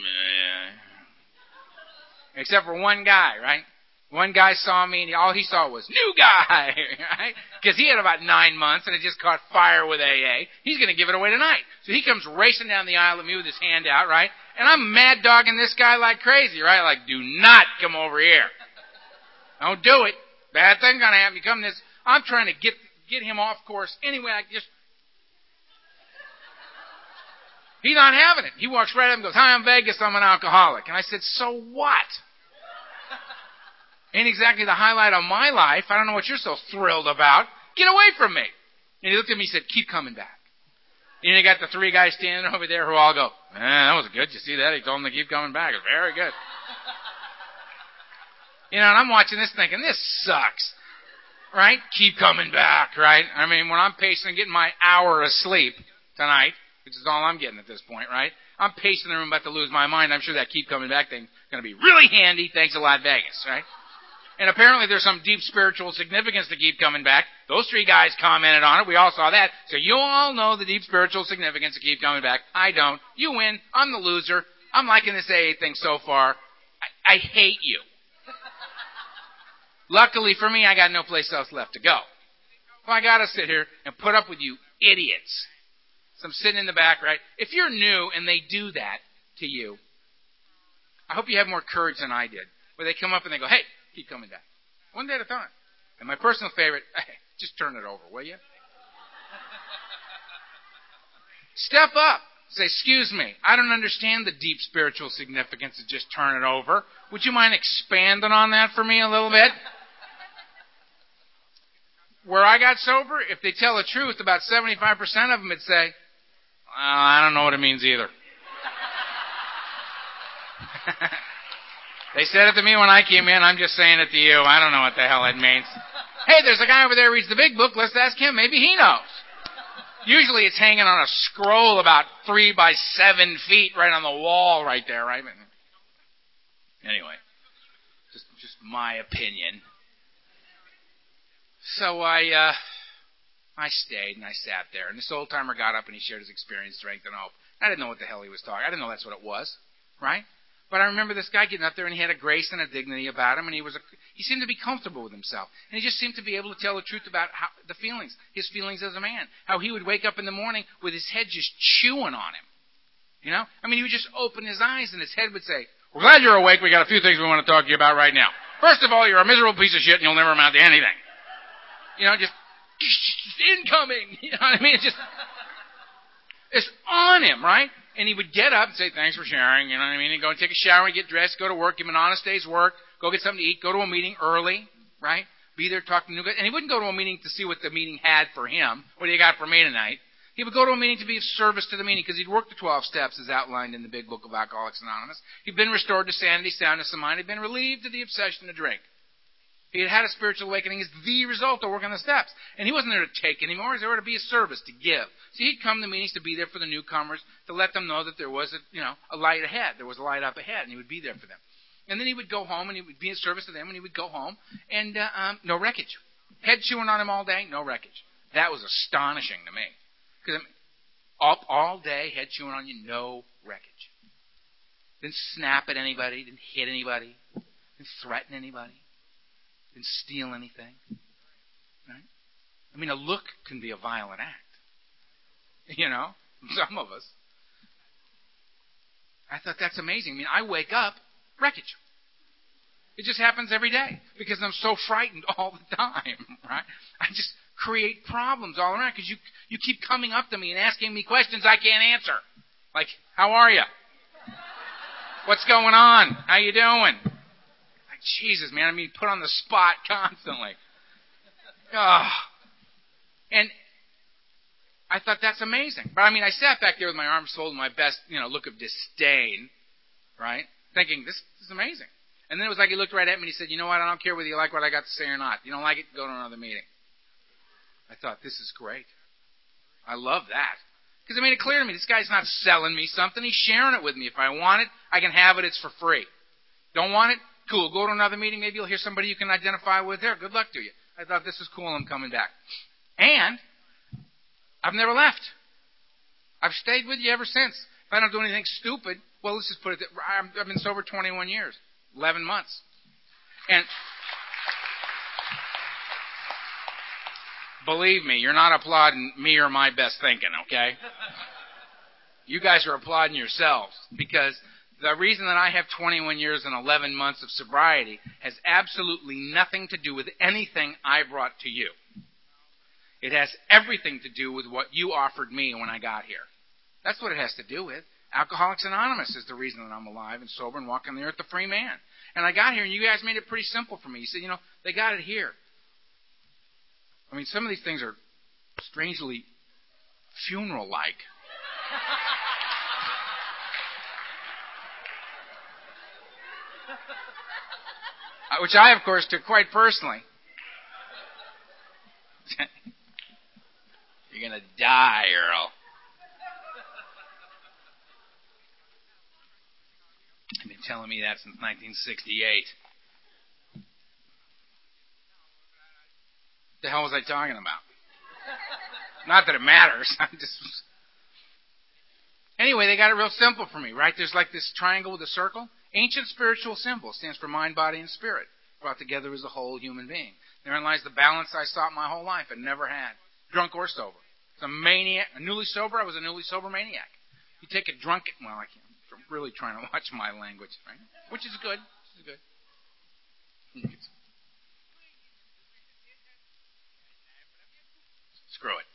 meh. Except for one guy, right? One guy saw me, and all he saw was, new guy, right? Because he had about 9 months, and it just caught fire with AA. He's going to give it away tonight. So he comes racing down the aisle at me with his hand out, right? And I'm mad dogging this guy like crazy, right? Like, do not come over here. Don't do it. Bad thing gonna happen. You come this. I'm trying to get him off course. Anyway, he's not having it. He walks right up and goes, hi, I'm Vegas. I'm an alcoholic. And I said, so what? Ain't exactly the highlight of my life. I don't know what you're so thrilled about. Get away from me. And he looked at me and said, keep coming back. And you got the 3 guys standing over there who all go, that was good. You see that? He told them to keep coming back. It's very good. And I'm watching this thinking, this sucks. Right? Keep coming back, right? When I'm pacing, getting my hour of sleep tonight, which is all I'm getting at this point, right? I'm pacing the room, about to lose my mind. I'm sure that keep coming back thing is going to be really handy. Thanks a lot, Vegas, right? And apparently there's some deep spiritual significance to keep coming back. Those 3 guys commented on it. We all saw that. So you all know the deep spiritual significance of keep coming back. I don't. You win. I'm the loser. I'm liking this AA thing so far. I hate you. Luckily for me, I got no place else left to go. Well, I got to sit here and put up with you idiots. So I'm sitting in the back, right? If you're new and they do that to you, I hope you have more courage than I did. Where they come up and they go, hey, keep coming back. One day at a time. And my personal favorite, hey, just turn it over, will you? Step up. Say, excuse me, I don't understand the deep spiritual significance of just turn it over. Would you mind expanding on that for me a little bit? Where I got sober, if they tell the truth, about 75% of them would say, I don't know what it means either. They said it to me when I came in. I'm just saying it to you. I don't know what the hell it means. Hey, there's a guy over there who reads the big book. Let's ask him. Maybe he knows. Usually it's hanging on a scroll about 3 by 7 feet right on the wall right there, right? Anyway, just my opinion. So I stayed and I sat there. And this old timer got up and he shared his experience, strength, and hope. I didn't know what the hell he was talking. I didn't know that's what it was, right? But I remember this guy getting up there, and he had a grace and a dignity about him, and he seemed to be comfortable with himself. And he just seemed to be able to tell the truth about his feelings as a man. How he would wake up in the morning with his head just chewing on him. You know? I mean, he would just open his eyes, and his head would say, we're glad you're awake. We got a few things we want to talk to you about right now. First of all, you're a miserable piece of shit, and you'll never amount to anything. You know, just incoming. You know what I mean? It's on him, right? And he would get up and say, thanks for sharing, you know what I mean? He'd go and take a shower and get dressed, go to work, give him an honest day's work, go get something to eat, go to a meeting early, right? Be there talking to new guys. And he wouldn't go to a meeting to see what the meeting had for him. What do you got for me tonight? He would go to a meeting to be of service to the meeting because he'd worked the 12 steps as outlined in the big book of Alcoholics Anonymous. He'd been restored to sanity, soundness of mind. He'd been relieved of the obsession to drink. He had had a spiritual awakening as the result of working the steps. And he wasn't there to take anymore. He was there to be a service, to give. So he'd come to meetings to be there for the newcomers, to let them know that there was a light ahead. There was a light up ahead, and he would be there for them. And then he would go home, and he would be in service to them, and he would go home, and no wreckage. Head chewing on him all day, no wreckage. That was astonishing to me. Because all day, head chewing on you, no wreckage. Didn't snap at anybody, didn't hit anybody, didn't threaten anybody. Didn't steal anything. Right? I mean, a look can be a violent act. You know? Some of us. I thought that's amazing. I mean, I wake up, wreckage. It just happens every day because I'm so frightened all the time. Right? I just create problems all around because you keep coming up to me and asking me questions I can't answer. Like, how are you? What's going on? How you doing? Jesus, man, put on the spot constantly. Oh. And I thought that's amazing. But I sat back there with my arms folded, my best, look of disdain, right? Thinking, this is amazing. And then it was like he looked right at me and he said, you know what, I don't care whether you like what I got to say or not. If you don't like it, go to another meeting. I thought, this is great. I love that. Because it made it clear to me, this guy's not selling me something. He's sharing it with me. If I want it, I can have it. It's for free. Don't want it? Cool. Go to another meeting. Maybe you'll hear somebody you can identify with there. Good luck to you. I thought this was cool and I'm coming back. And I've never left. I've stayed with you ever since. If I don't do anything stupid, well, let's just put it, I've been sober 21 years, 11 months. And believe me, you're not applauding me or my best thinking, okay? You guys are applauding yourselves because the reason that I have 21 years and 11 months of sobriety has absolutely nothing to do with anything I brought to you. It has everything to do with what you offered me when I got here. That's what it has to do with. Alcoholics Anonymous is the reason that I'm alive and sober and walking the earth a free man. And I got here, and you guys made it pretty simple for me. You said, they got it here. Some of these things are strangely funeral-like. Which I, of course, took quite personally. You're going to die, Earl. You've been telling me that since 1968. What the hell was I talking about? Not that it matters. Anyway, they got it real simple for me, right? There's like this triangle with a circle. Ancient spiritual symbol stands for mind, body, and spirit, brought together as a whole human being. Therein lies the balance I sought my whole life and never had, drunk or sober. It's a maniac, a newly sober. I was a newly sober maniac. You take a drunken, well, I'm really trying to watch my language, right? Which is good. Screw it.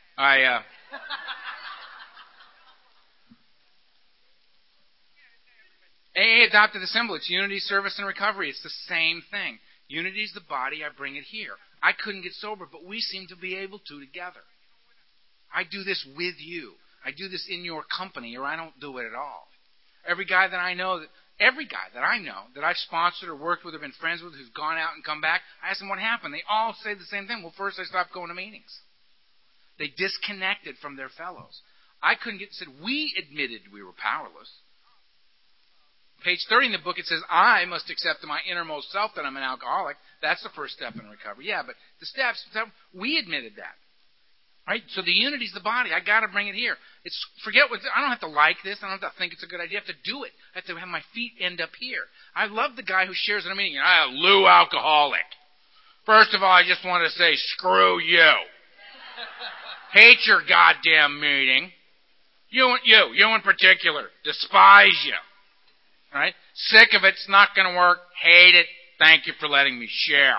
AA adopted a symbol. It's unity, service, and recovery. It's the same thing. Unity is the body. I bring it here. I couldn't get sober, but we seem to be able to together. I do this with you. I do this in your company, or I don't do it at all. Every guy that I know that I've sponsored or worked with or been friends with who's gone out and come back, I ask them what happened. They all say the same thing. Well, first I stopped going to meetings. They disconnected from their fellows. I couldn't get, said, we admitted we were powerless. Page 30 in the book, it says, I must accept to my innermost self that I'm an alcoholic. That's the first step in recovery. Yeah, but the steps, we admitted that. Right? So the unity's the body. I got to bring it here. I don't have to like this. I don't have to think it's a good idea. I have to do it. I have to have my feet end up here. I love the guy who shares in a meeting. Lou alcoholic. First of all, I just want to say, screw you. Hate your goddamn meeting. You in particular. Despise you. Right? Sick of it. It's not going to work. Hate it. Thank you for letting me share.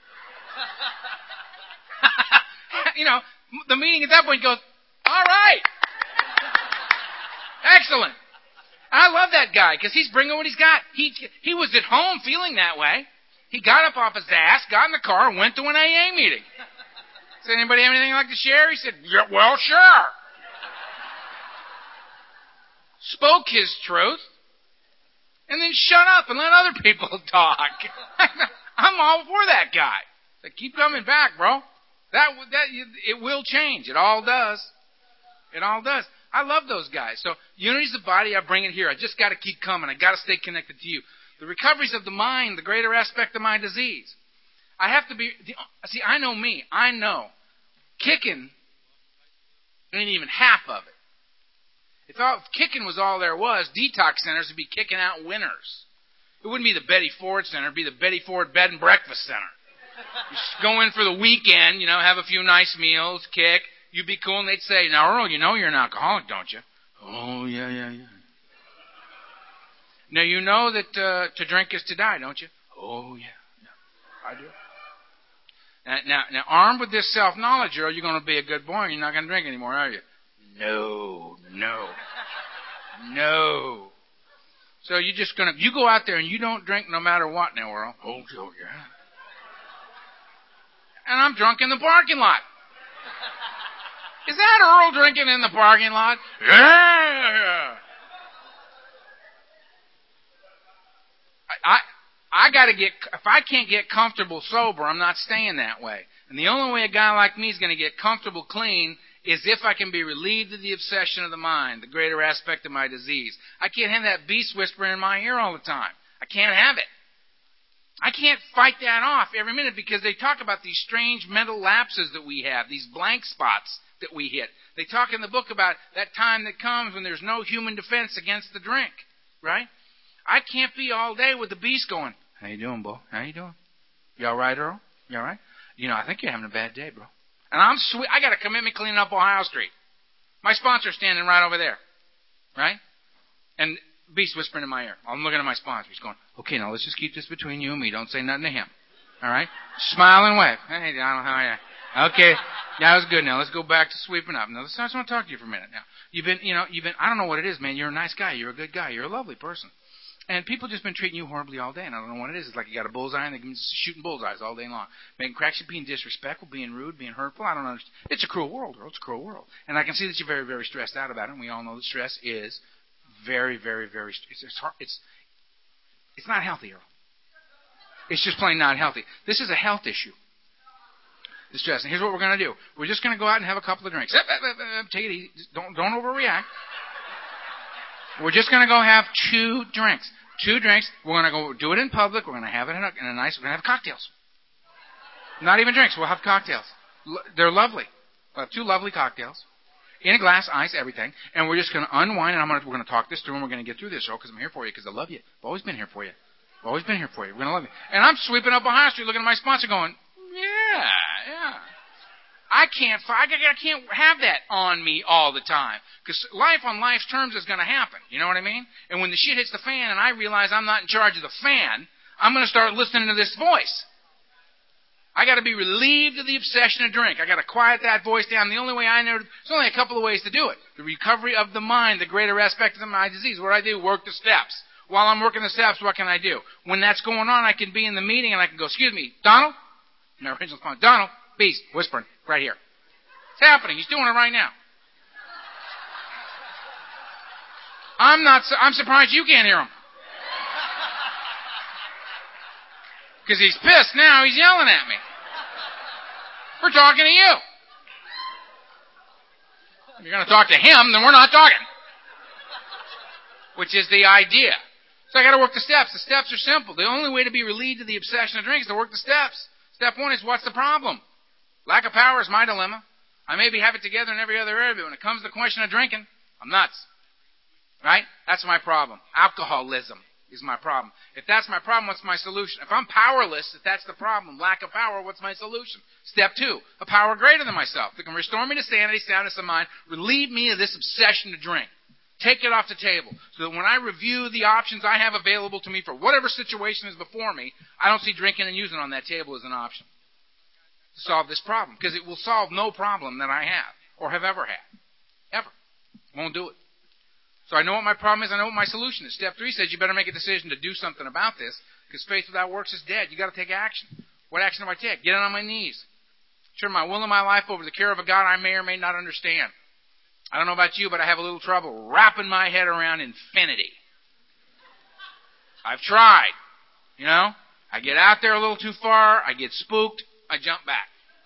The meeting at that point goes, all right. Excellent. I love that guy because he's bringing what he's got. He was at home feeling that way. He got up off his ass, got in the car, and went to an AA meeting. Said, anybody have anything like to share? He said, yeah, well, sure. Spoke his truth. And then shut up and let other people talk. I'm all for that guy. So keep coming back, bro. It will change. It all does. It all does. I love those guys. So unity's the body. I bring it here. I just got to keep coming. I got to stay connected to you. The recoveries of the mind, the greater aspect of my disease. I have to be. See, I know me. I know kicking ain't even half of it. If kicking was all there was, detox centers would be kicking out winners. It wouldn't be the Betty Ford Center. It would be the Betty Ford Bed and Breakfast Center. You just go in for the weekend, have a few nice meals, kick. You'd be cool, and they'd say, now, Earl, you're an alcoholic, don't you? Oh, yeah. Now, you know that to drink is to die, don't you? Oh, yeah. I do. Now, armed with this self-knowledge, Earl, you're going to be a good boy, and you're not going to drink anymore, are you? No. So you go out there and you don't drink no matter what now, Earl. Oh, yeah. And I'm drunk in the parking lot. Is that Earl drinking in the parking lot? Yeah. If I can't get comfortable sober, I'm not staying that way. And the only way a guy like me is going to get comfortable clean is if I can be relieved of the obsession of the mind, the greater aspect of my disease. I can't have that beast whispering in my ear all the time. I can't have it. I can't fight that off every minute because they talk about these strange mental lapses that we have, these blank spots that we hit. They talk in the book about that time that comes when there's no human defense against the drink, right? I can't be all day with the beast going, how you doing, Bo? How you doing? You all right, Earl? You all right? I think you're having a bad day, bro. And I'm sweet. I got a commitment cleaning up Ohio Street. My sponsor's standing right over there, right? And beast whispering in my ear. I'm looking at my sponsor. He's going, okay, now let's just keep this between you and me. Don't say nothing to him. All right? Smile and wave. Hey, Donald, how are you? Okay, that was good. Now let's go back to sweeping up. Now, I just want to talk to you for a minute. Now, you've been, I don't know what it is, man. You're a nice guy. You're a good guy. You're a lovely person. And people just been treating you horribly all day, and I don't know what it is. It's like you got a bullseye, and they're just shooting bullseyes all day long. Making cracks, you being disrespectful, being rude, being hurtful. I don't understand. It's a cruel world, Earl. It's a cruel world. And I can see that you're very, very stressed out about it, and we all know that stress is very, very, very, it's not healthy, Earl. It's just plain not healthy. This is a health issue. The stress. And here's what we're going to do. We're just going to go out and have a couple of drinks. Take it easy. Don't overreact. We're just going to go have 2 drinks. 2 drinks. We're going to go do it in public. We're going to have it in a nice. We're going to have cocktails. Not even drinks. We'll have cocktails. They're lovely. We'll have 2 lovely cocktails in a glass, ice, everything. And we're just going to unwind. And we're going to talk this through. And we're going to get through this, because I'm here for you. Because I love you. I've always been here for you. I've always been here for you. We're going to love you. And I'm sweeping up Ohio Street, looking at my sponsor, going, yeah. Yeah. I can't have that on me all the time. Because life on life's terms is going to happen. You know what I mean? And when the shit hits the fan and I realize I'm not in charge of the fan, I'm going to start listening to this voice. I got to be relieved of the obsession of drink. I got to quiet that voice down. The only way I know, there's only a couple of ways to do it. The recovery of the mind, the greater aspect of my disease. What do I do? Work the steps. While I'm working the steps, what can I do? When that's going on, I can be in the meeting and I can go, excuse me, Donald? My original phone, Donald, Beast, whispering, right here. It's happening. He's doing it right now. I'm surprised you can't hear him. Because he's pissed now, he's yelling at me. We're talking to you. If you're going to talk to him, then we're not talking. Which is the idea. So I got to work the steps. The steps are simple. The only way to be relieved of the obsession of drink is to work the steps. Step one is, what's the problem? Lack of power is my dilemma. I maybe have it together in every other area, but when it comes to the question of drinking, I'm nuts. Right? That's my problem. Alcoholism is my problem. If that's my problem, what's my solution? If I'm powerless, if that's the problem, lack of power, what's my solution? Step two, a power greater than myself that can restore me to sanity, soundness of mind, relieve me of this obsession to drink. Take it off the table so that when I review the options I have available to me for whatever situation is before me, I don't see drinking and using on that table as an option to solve this problem, because it will solve no problem that I have or have ever had. Ever. Won't do it. So I know what my problem is. I know what my solution is. Step three says you better make a decision to do something about this, because faith without works is dead. You got to take action. What action do I take? Get on my knees. Turn my will and my life over to the care of a God I may or may not understand. I don't know about you, but I have a little trouble wrapping my head around infinity. I've tried. You know? I get out there a little too far. I get spooked. I jump back.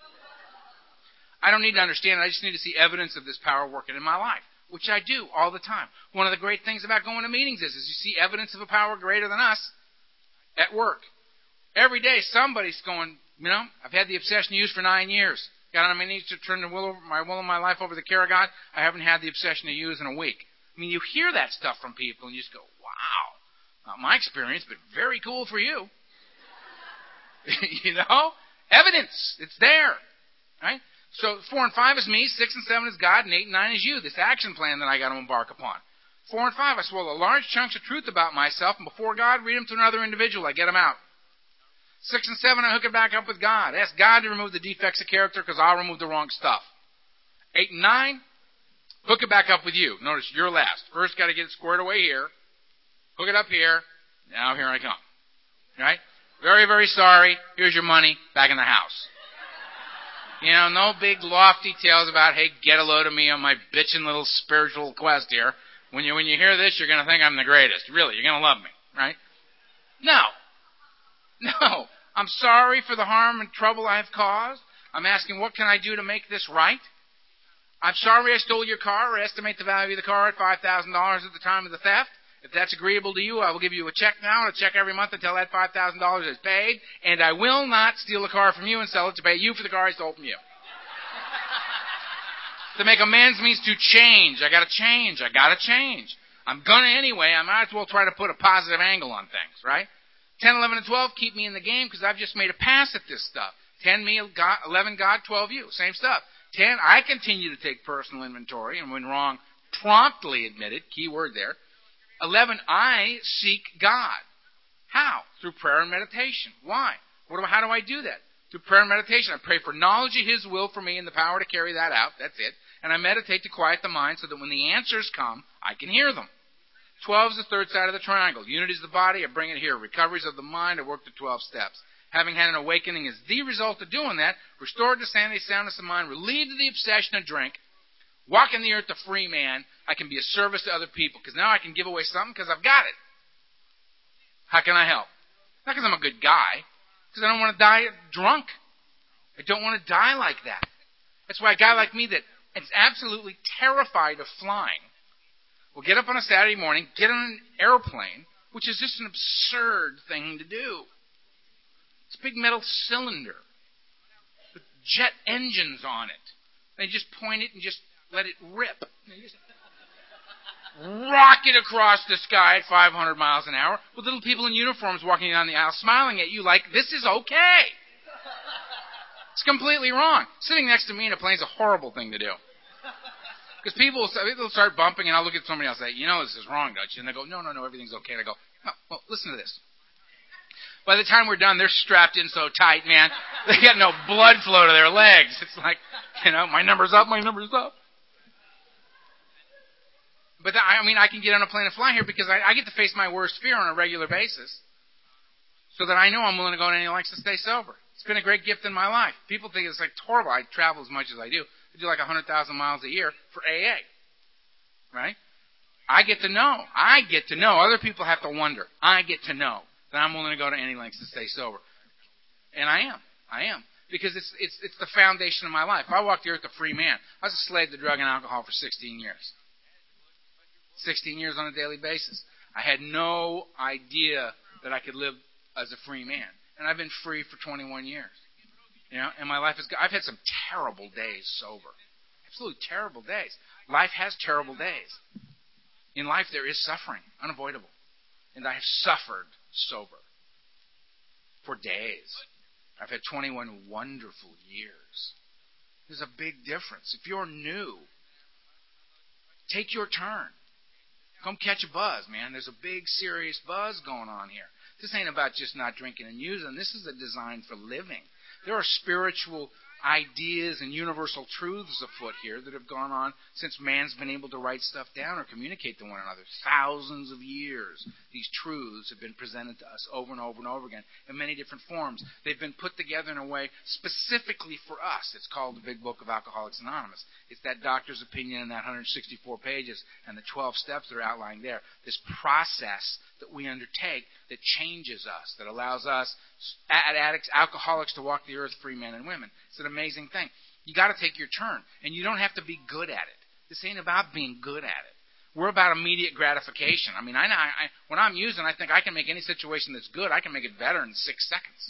I don't need to understand it. I just need to see evidence of this power working in my life, which I do all the time. One of the great things about going to meetings is you see evidence of a power greater than us at work. Every day somebody's going, you know, I've had the obsession used for 9 years. Got on my knees to turn my will and my life over to the care of God. I haven't had the obsession to use in a week. I mean, you hear that stuff from people and you just go, wow. Not my experience, but very cool for you. You know? Evidence. It's there. Right? So 4 and 5 is me, 6 and 7 is God, and 8 and 9 is you. This action plan that I got to embark upon. 4 and 5, I swallow large chunks of truth about myself, and before God, read them to another individual. I get them out. 6 and 7, I hook it back up with God. Ask God to remove the defects of character, because I'll remove the wrong stuff. 8 and 9, hook it back up with you. Notice you're last. First, got to get it squared away here. Hook it up here. Now here I come. Right? Very, very sorry. Here's your money. Back in the house. You know, no big lofty tales about, hey, get a load of me on my bitchin' little spiritual quest here. When you hear this, you're going to think I'm the greatest. Really, you're going to love me, right? No. I'm sorry for the harm and trouble I've caused. I'm asking, what can I do to make this right? I'm sorry I stole your car, or estimate the value of the car at $5,000 at the time of the theft. If that's agreeable to you, I will give you a check now and a check every month until that $5,000 is paid, and I will not steal a car from you and sell it to pay you for the car I stole from you. To make amends means to change. I got to change. I'm going to anyway. I might as well try to put a positive angle on things, right? 10, 11, and 12 keep me in the game because I've just made a pass at this stuff. 10, me, God, 11, God, 12, you. Same stuff. 10, I continue to take personal inventory, and when wrong, promptly admit it. Key word there. 11, I seek God. How? Through prayer and meditation. Why? How do I do that? Through prayer and meditation. I pray for knowledge of His will for me and the power to carry that out. That's it. And I meditate to quiet the mind so that when the answers come, I can hear them. 12 is the third side of the triangle. Unity is the body. I bring it here. Recoveries of the mind. I work the 12 steps. Having had an awakening is the result of doing that. Restored to sanity, soundness of mind. Relieved of the obsession of drink. Walking the earth a free man. I can be of service to other people. Because now I can give away something because I've got it. How can I help? Not because I'm a good guy. Because I don't want to die drunk. I don't want to die like that. That's why a guy like me that is absolutely terrified of flying will get up on a Saturday morning, get on an airplane, which is just an absurd thing to do. It's a big metal cylinder with jet engines on it. They just point it and just let it rip. They just rocket across the sky at 500 miles an hour with little people in uniforms walking down the aisle smiling at you like, this is okay. It's completely wrong. Sitting next to me in a plane is a horrible thing to do. Because people start bumping, and I'll look at somebody else and say, this is wrong, don't you? And they go, no, everything's okay. And I go, no, well, listen to this. By the time we're done, they're strapped in so tight, man. They got no blood flow to their legs. It's like, my number's up. But I can get on a plane and fly here because I get to face my worst fear on a regular basis, so that I know I'm willing to go to any lengths to stay sober. It's been a great gift in my life. People think it's horrible. I travel as much as I do. I do 100,000 miles a year for AA. Right? I get to know. Other people have to wonder. I get to know that I'm willing to go to any lengths to stay sober. And I am. Because it's the foundation of my life. I walked the earth a free man. I was a slave to drug and alcohol for 16 years. 16 years on a daily basis. I had no idea that I could live as a free man. And I've been free for 21 years. And my life is good. I've had some terrible days sober. Absolutely terrible days. Life has terrible days. In life there is suffering, unavoidable. And I have suffered sober for days. I've had 21 wonderful years. There's a big difference. If you're new, take your turn. Come catch a buzz, man. There's a big, serious buzz going on here. This ain't about just not drinking and using. This is a design for living. There are spiritual ideas and universal truths afoot here that have gone on since man's been able to write stuff down or communicate to one another. Thousands of years, these truths have been presented to us over and over and over again in many different forms. They've been put together in a way specifically for us. It's called the Big Book of Alcoholics Anonymous. It's that doctor's opinion in that 164 pages and the 12 steps that are outlined there. This process that we undertake that changes us, that allows us, addicts, alcoholics, to walk the earth free men and women. It's an amazing thing. You got to take your turn, and you don't have to be good at it. This ain't about being good at it. We're about immediate gratification. I when I'm using, I think I can make any situation that's good, I can make it better in 6 seconds.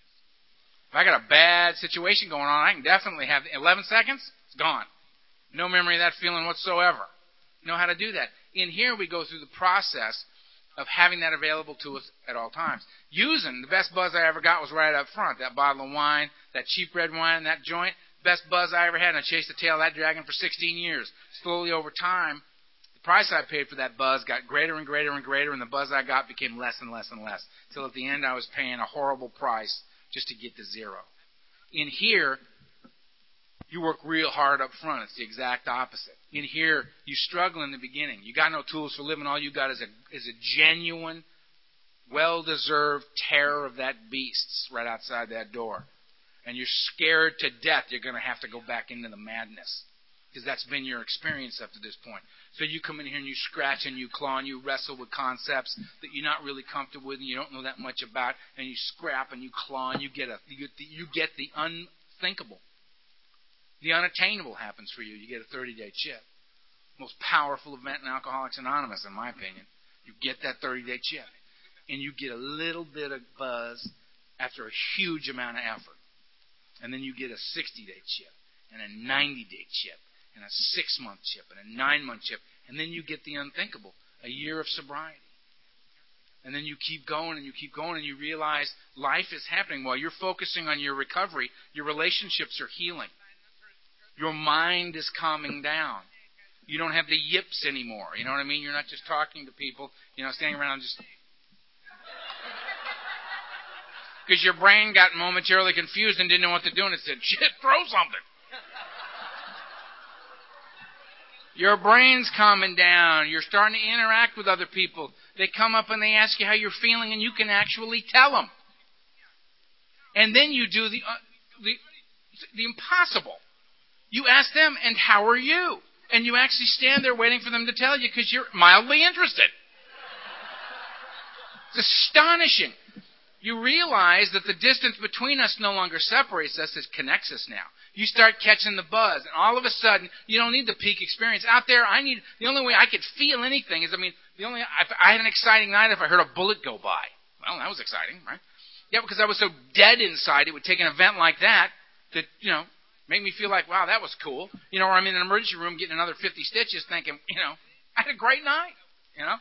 If I got a bad situation going on, I can definitely have 11 seconds, it's gone. No memory of that feeling whatsoever. Know how to do that. In here, we go through the process of having that available to us at all times. Using, the best buzz I ever got was right up front. That bottle of wine, that cheap red wine, that joint, best buzz I ever had, and I chased the tail of that dragon for 16 years. Slowly over time, the price I paid for that buzz got greater and greater and greater, and the buzz I got became less and less and less. Till at the end I was paying a horrible price just to get to zero. In here, you work real hard up front. It's the exact opposite. In here, you struggle in the beginning. You got no tools for living. All you got is a genuine, well-deserved terror of that beast right outside that door. And you're scared to death you're going to have to go back into the madness. Because that's been your experience up to this point. So you come in here and you scratch and you claw and you wrestle with concepts that you're not really comfortable with and you don't know that much about. And you scrap and you claw and you get the unthinkable. The unattainable happens for you. You get a 30-day chip. Most powerful event in Alcoholics Anonymous, in my opinion. You get that 30-day chip. And you get a little bit of buzz after a huge amount of effort. And then you get a 60-day chip, and a 90-day chip, and a 6-month chip, and a 9-month chip. And then you get the unthinkable, a year of sobriety. And then you keep going and you keep going and you realize life is happening. While you're focusing on your recovery, your relationships are healing. Your mind is calming down. You don't have the yips anymore. You know what I mean? You're not just talking to people, standing around just... Because your brain got momentarily confused and didn't know what to do, and it said, shit, throw something. Your brain's calming down. You're starting to interact with other people. They come up and they ask you how you're feeling, and you can actually tell them. And then you do the impossible. You ask them, and how are you? And you actually stand there waiting for them to tell you because you're mildly interested. It's astonishing. You realize that the distance between us no longer separates us, it connects us now. You start catching the buzz, and all of a sudden, you don't need the peak experience. Out there, the only way I could feel anything is, if I had an exciting night if I heard a bullet go by. Well, that was exciting, right? Yeah, because I was so dead inside, it would take an event like that to, make me feel like, wow, that was cool. Or I'm in an emergency room getting another 50 stitches thinking, I had a great night,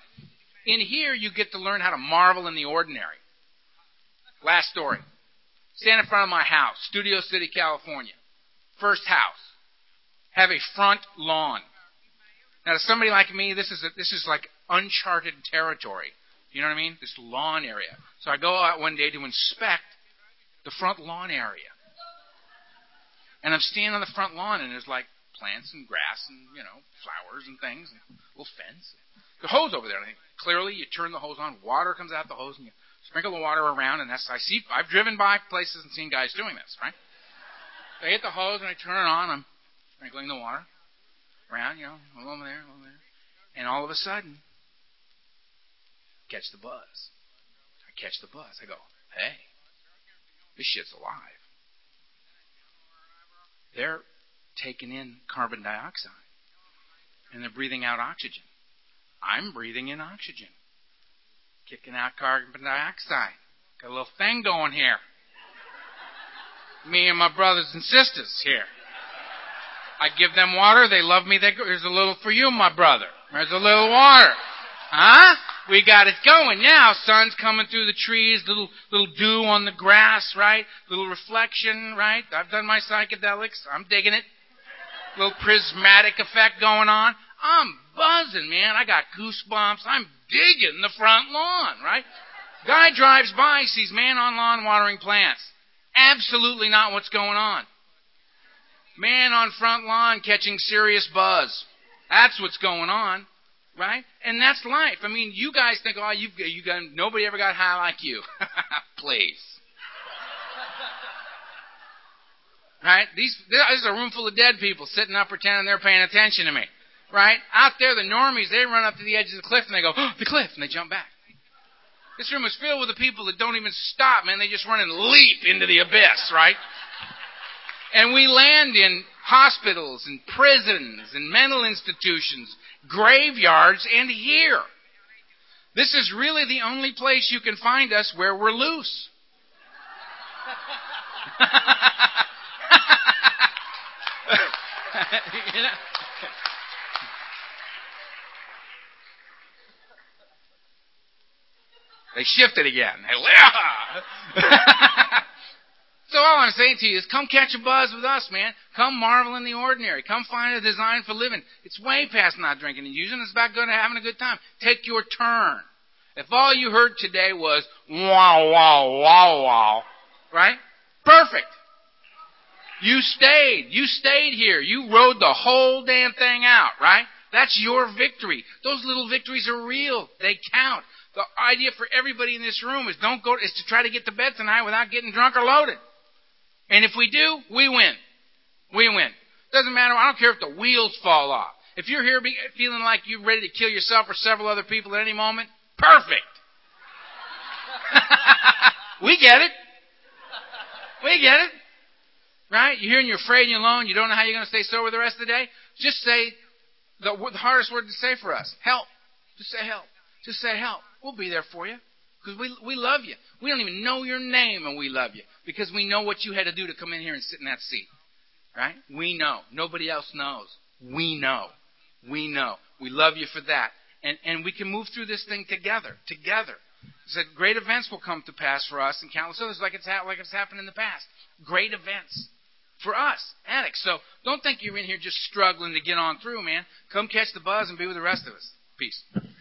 In here, you get to learn how to marvel in the ordinary. Last story. Stand in front of my house, Studio City, California. First house. Have a front lawn. Now, to somebody like me, this is like uncharted territory. You know what I mean? This lawn area. So I go out one day to inspect the front lawn area. And I'm standing on the front lawn, and there's like plants and grass and, flowers and things, and a little fence. The hose over there. And I think, clearly, you turn the hose on, water comes out the hose, and you sprinkle the water around, and I've driven by places and seen guys doing this, right? So I hit the hose, and I turn it on, I'm sprinkling the water around, a little over there, a little there. And all of a sudden, catch the buzz. I catch the buzz. I go, hey, this shit's alive. They're taking in carbon dioxide, and they're breathing out oxygen. I'm breathing in oxygen. Kicking out carbon dioxide. Got a little thing going here. Me and my brothers and sisters here. I give them water. They love me. There's a little for you, my brother. There's a little water. Huh? We got it going now. Sun's coming through the trees. Little dew on the grass, right? Little reflection, right? I've done my psychedelics. I'm digging it. Little prismatic effect going on. I'm buzzing, man. I got goosebumps. I'm digging the front lawn, right? Guy drives by, sees man on lawn watering plants. Absolutely not what's going on. Man on front lawn catching serious buzz. That's what's going on, right? And that's life. I mean, you guys think, oh, you got nobody ever got high like you. Please. Right? This is a room full of dead people sitting up pretending they're paying attention to me. Right? Out there, the normies, they run up to the edge of the cliff and they go, oh, the cliff, and they jump back. This room is filled with the people that don't even stop, man. They just run and leap into the abyss, right? And we land in hospitals and prisons and mental institutions, graveyards, and here. This is really the only place you can find us where we're loose. You know? They shifted again. So all I'm saying to you is come catch a buzz with us, man. Come marvel in the ordinary. Come find a design for living. It's way past not drinking and using. It's about having a good time. Take your turn. If all you heard today was wow, wow, wow, wow, right? Perfect. You stayed. You stayed here. You rode the whole damn thing out, right? That's your victory. Those little victories are real. They count. The idea for everybody in this room is to try to get to bed tonight without getting drunk or loaded. And if we do, we win. We win. Doesn't matter. I don't care if the wheels fall off. If you're here feeling like you're ready to kill yourself or several other people at any moment, perfect. We get it. We get it. Right? You're here and you're afraid and you're alone. You don't know how you're going to stay sober the rest of the day. Just say the hardest word to say for us. Help. Just say help. Just say help. We'll be there for you. Because we love you. We don't even know your name and we love you. Because we know what you had to do to come in here and sit in that seat. Right? We know. Nobody else knows. We know. We know. We love you for that. And we can move through this thing together. Together. Said great events will come to pass for us and countless others like it's happened in the past. Great events. For us, addicts. So don't think you're in here just struggling to get on through, man. Come catch the buzz and be with the rest of us. Peace.